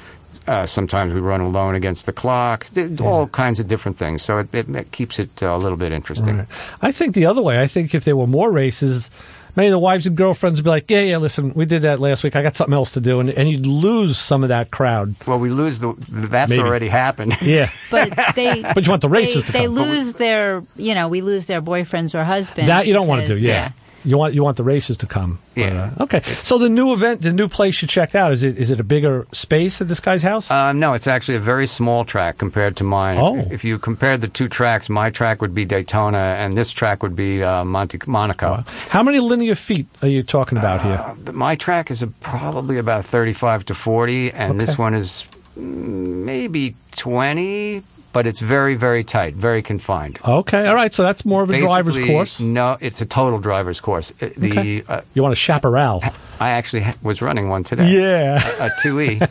Uh, sometimes we run alone against the clock. Th- All kinds of different things. So it, it, it keeps it uh, a little bit interesting. Right. I think the other way, I think if there were more races, many of the wives and girlfriends would be like, yeah, yeah, listen, we did that last week. I got something else to do. And, and you'd lose some of that crowd. Well, we lose the. That's Maybe. already happened. Yeah. But they, But you want the races they, to they come. lose their, you know, we lose their boyfriends or husbands. That you don't want to do, because- yeah. You want you want the races to come. But, Yeah. uh, okay. So the new event, the new place you checked out, is it is it a bigger space at this guy's house? Uh, no, it's actually a very small track compared to mine. Oh. If you compared the two tracks, my track would be Daytona, and this track would be uh, Monte Monaco. How many linear feet are you talking about here? Uh, th- my track is a, probably about thirty-five to forty, and Okay. this one is mm, maybe twenty, but it's very, very tight, very confined. Okay. All right. So that's more of a driver's Basically, course. No, it's a total driver's course. Uh, The Okay. uh, You want a chaparral. I actually ha- was running one today. Yeah. a, a two E.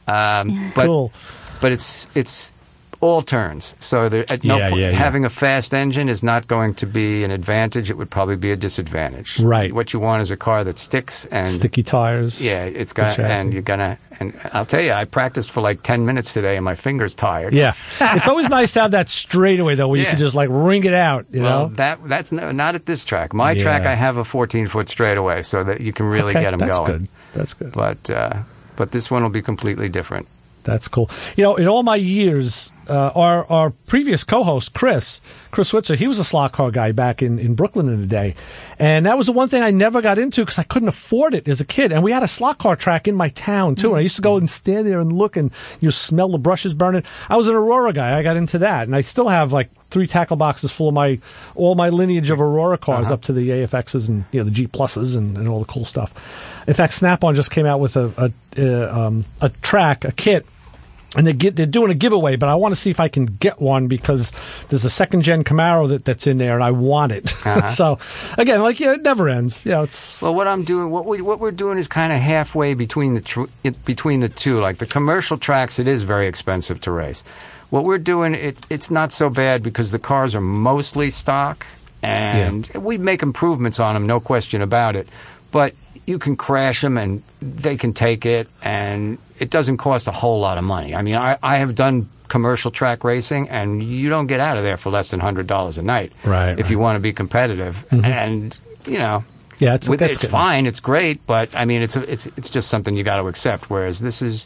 Um, but Cool. but it's it's all turns. So there, at no Yeah, point, yeah, yeah. having a fast engine is not going to be an advantage. It would probably be a disadvantage. Right. What you want is a car that sticks and Sticky tires. yeah, it's Good gonna chassis. and you're gonna and I'll tell you, I practiced for like ten minutes today, and my finger's tired. Yeah. It's always nice to have that straightaway, though, where you Yeah. can just like ring it out, you well, know? that that's no, not at this track. My Yeah. track, I have a fourteen foot straightaway, so that you can really Okay, get them that's going. good. That's good. But uh, but this one will be completely different. That's cool. You know, in all my years, uh, our our previous co-host, Chris, Chris Switzer, he was a slot car guy back in, in Brooklyn in the day. And that was the one thing I never got into because I couldn't afford it as a kid. And we had a slot car track in my town, too. And I used to go and stand there and look and you smell the brushes burning. I was an Aurora guy. I got into that. And I still have like three tackle boxes full of my all my lineage of Aurora cars Uh-huh. up to the A F Xs and you know the G Pluses and, and all the cool stuff. In fact, Snap-on just came out with a a, uh, um, a track, a kit, and they get they're doing a giveaway. But I want to see if I can get one because there's a second gen Camaro that, that's in there, and I want it. Uh-huh. So again, like yeah, it never ends. Yeah, it's Well, what I'm doing, what we what we're doing is kind of halfway between the tr- it, between the two. Like the commercial tracks, it is very expensive to race. What we're doing, it it's not so bad because the cars are mostly stock, and we make improvements on them, no question about it. But you can crash them, and they can take it, and it doesn't cost a whole lot of money. I mean, I, I have done commercial track racing, and you don't get out of there for less than one hundred dollars a night Right, if you want to be competitive. Mhm. And, you know, yeah, it's with, that's it's good. fine, it's great, but, I mean, it's a, it's it's just something you got to accept, whereas this is,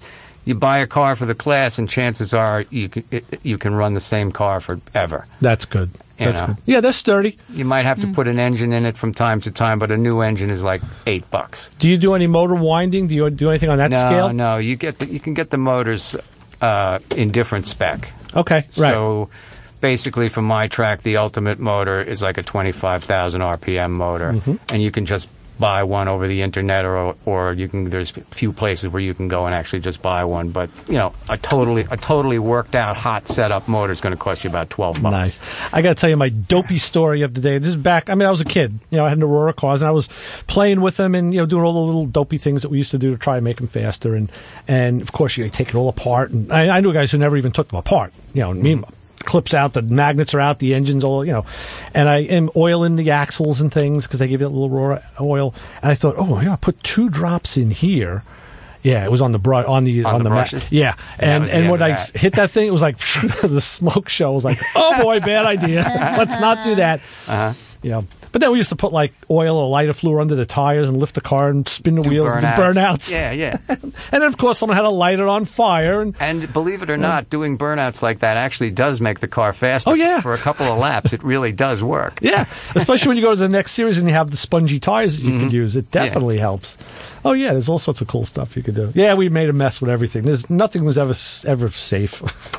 you buy a car for the class, and chances are you can, it, you can run the same car forever. That's good. You That's know. good. Yeah, they're sturdy. You might have to put an engine in it from time to time, but a new engine is like eight bucks. Do you do any motor winding? Do you do anything on that no, scale? No, you get the, you can get the motors uh, in different spec. Okay, right. So basically, for my track, the ultimate motor is like a twenty-five thousand R P M motor, Mhm. and you can just buy one over the internet, or or you can. There's a few places where you can go and actually just buy one. But you know, a totally a totally worked out hot setup motor is going to cost you about twelve bucks. Nice. I got to tell you my dopey story of the day. This is back. I mean, I was a kid. You know, I had an Aurora cars, and I was playing with them, and you know, doing all the little dopey things that we used to do to try and make them faster. And and of course, you take it all apart. And I, I knew guys who never even took them apart. You know, me. Clips out, the magnets are out, the engine's all, you know, and I am oiling the axles and things because they give you a little Aurora oil. And I thought, oh, yeah, I'll put two drops in here. Yeah, it was on the br- on the On on the the, ma- brushes? yeah, And that and was the and end when of I that. hit that thing, it was like the smoke show. I was like, oh boy, bad idea. Let's not do that. Uh-huh. You know, but then we used to put like oil or lighter fluid under the tires and lift the car and spin the Do wheels and do burnouts. Yeah, yeah. And then of course someone had to light it on fire. And And believe it or not, doing burnouts like that actually does make the car faster. Oh, yeah. For a couple of laps, it really does work. yeah, especially when you go to the next series and you have the spongy tires that you can use. It definitely helps. Oh yeah, there's all sorts of cool stuff you could do. Yeah, we made a mess with everything. There's nothing was ever ever safe.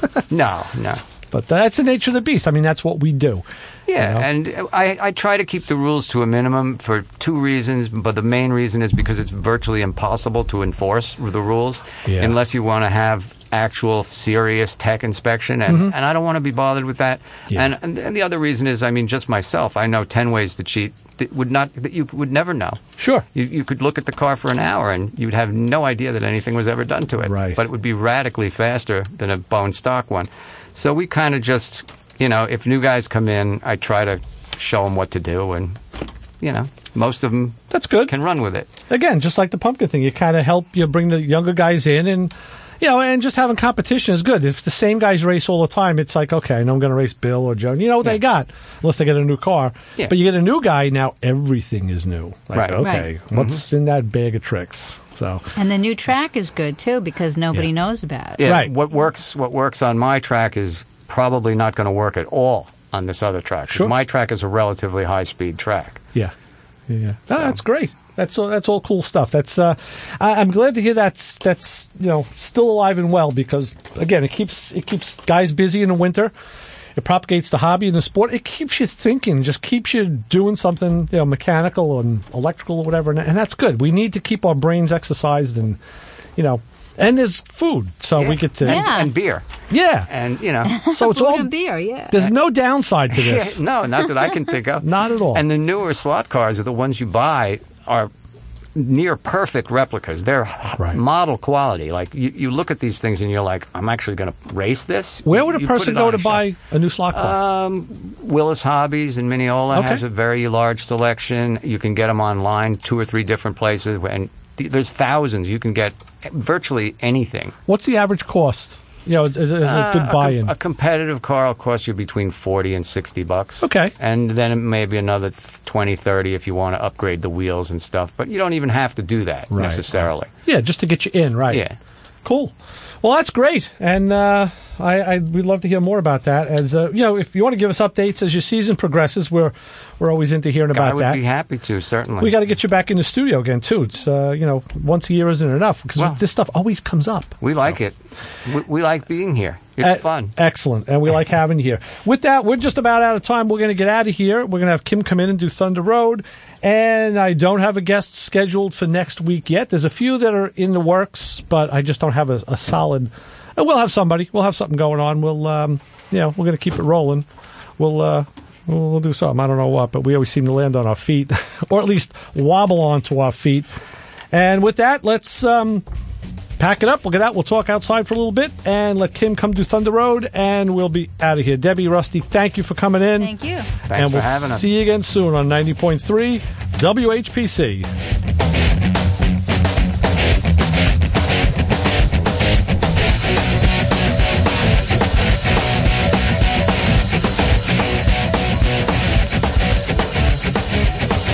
No, no. But that's the nature of the beast. I mean, that's what we do. Yeah, you know? and I, I try to keep the rules to a minimum for two reasons, but the main reason is because it's virtually impossible to enforce the rules Yeah. unless you want to have actual serious tech inspection, and, Mhm. and I don't want to be bothered with that. Yeah. And, and and the other reason is, I mean, just myself, I know ten ways to cheat that would not that you would never know. Sure. You, you could look at the car for an hour and you'd have no idea that anything was ever done to it. Right. But it would be radically faster than a bone stock one. So we kind of just, you know, if new guys come in, I try to show them what to do, and, you know, most of them That's good. can run with it. Again, just like the pumpkin thing, you kind of help you bring the younger guys in, and you know, and just having competition is good. If the same guys race all the time, it's like, okay, I know I'm going to race Bill or Joe. You know what they got, unless they get a new car. Yeah. But you get a new guy, now everything is new. Like, Right. okay, Right. what's in that bag of tricks? So And the new track is good too because nobody Yeah. knows about it. Yeah, Right. What works what works on my track is probably not going to work at all on this other track. 'Cause Sure. My track is a relatively high speed track. yeah, yeah, yeah. So- No, that's great. That's all, that's all cool stuff. That's uh, I, I'm glad to hear that's that's you know still alive and well, because again, it keeps it keeps guys busy in the winter. It propagates the hobby and the sport. It keeps you thinking, just keeps you doing something, you know, mechanical and electrical or whatever, and, and that's good. We need to keep our brains exercised, and you know, and there's food, so we get to and, Yeah. and beer. yeah. And, you know. So it's Food all and beer, yeah. there's no downside to this. no, not that I can think of. Not at all. And the newer slot cars are the ones you buy are near perfect replicas. They're h- Right. model quality. Like, you, you look at these things and you're like, I'm actually going to race this? Where would a You put person it go on to a shelf. buy a new slot car? Um, Willis Hobbies in Mineola Okay. has a very large selection. You can get them online, two or three different places, and th- there's thousands. You can get virtually anything. What's the average cost? You know, is, is it a Uh, good com- buy-in? A, competitive car will cost you between forty and sixty bucks. Okay. And then it may be another th- twenty, thirty if you want to upgrade the wheels and stuff. But you don't even have to do that Right, necessarily. Yeah, just to get you in, right? Yeah. Cool. Well, that's great, and uh, I, I we'd love to hear more about that. As uh, you know, if you want to give us updates as your season progresses, we're we're always into hearing I about would that. be happy to, certainly. We got to get you back in the studio again too. It's uh, you know, once a year isn't enough because Well, this stuff always comes up. We like it. We, we like being here. It's E- fun. Excellent, and we like having you here. With that, we're just about out of time. We're going to get out of here. We're going to have Kim come in and do Thunder Road, and I don't have a guest scheduled for next week yet. There's a few that are in the works, but I just don't have a, a solid. Uh, we'll have somebody. We'll have something going on. We'll, um, you know, we're going to keep it rolling. We'll, uh, we'll, we'll do something. I don't know what, but we always seem to land on our feet, or at least wobble onto our feet. And with that, let's. Um, Pack it up. We'll get out. We'll talk outside for a little bit and let Kim come do Thunder Road, and we'll be out of here. Debbie, Rusty, thank you for coming in. Thank you. Thanks and for we'll having us. see you again soon on ninety point three W H P C.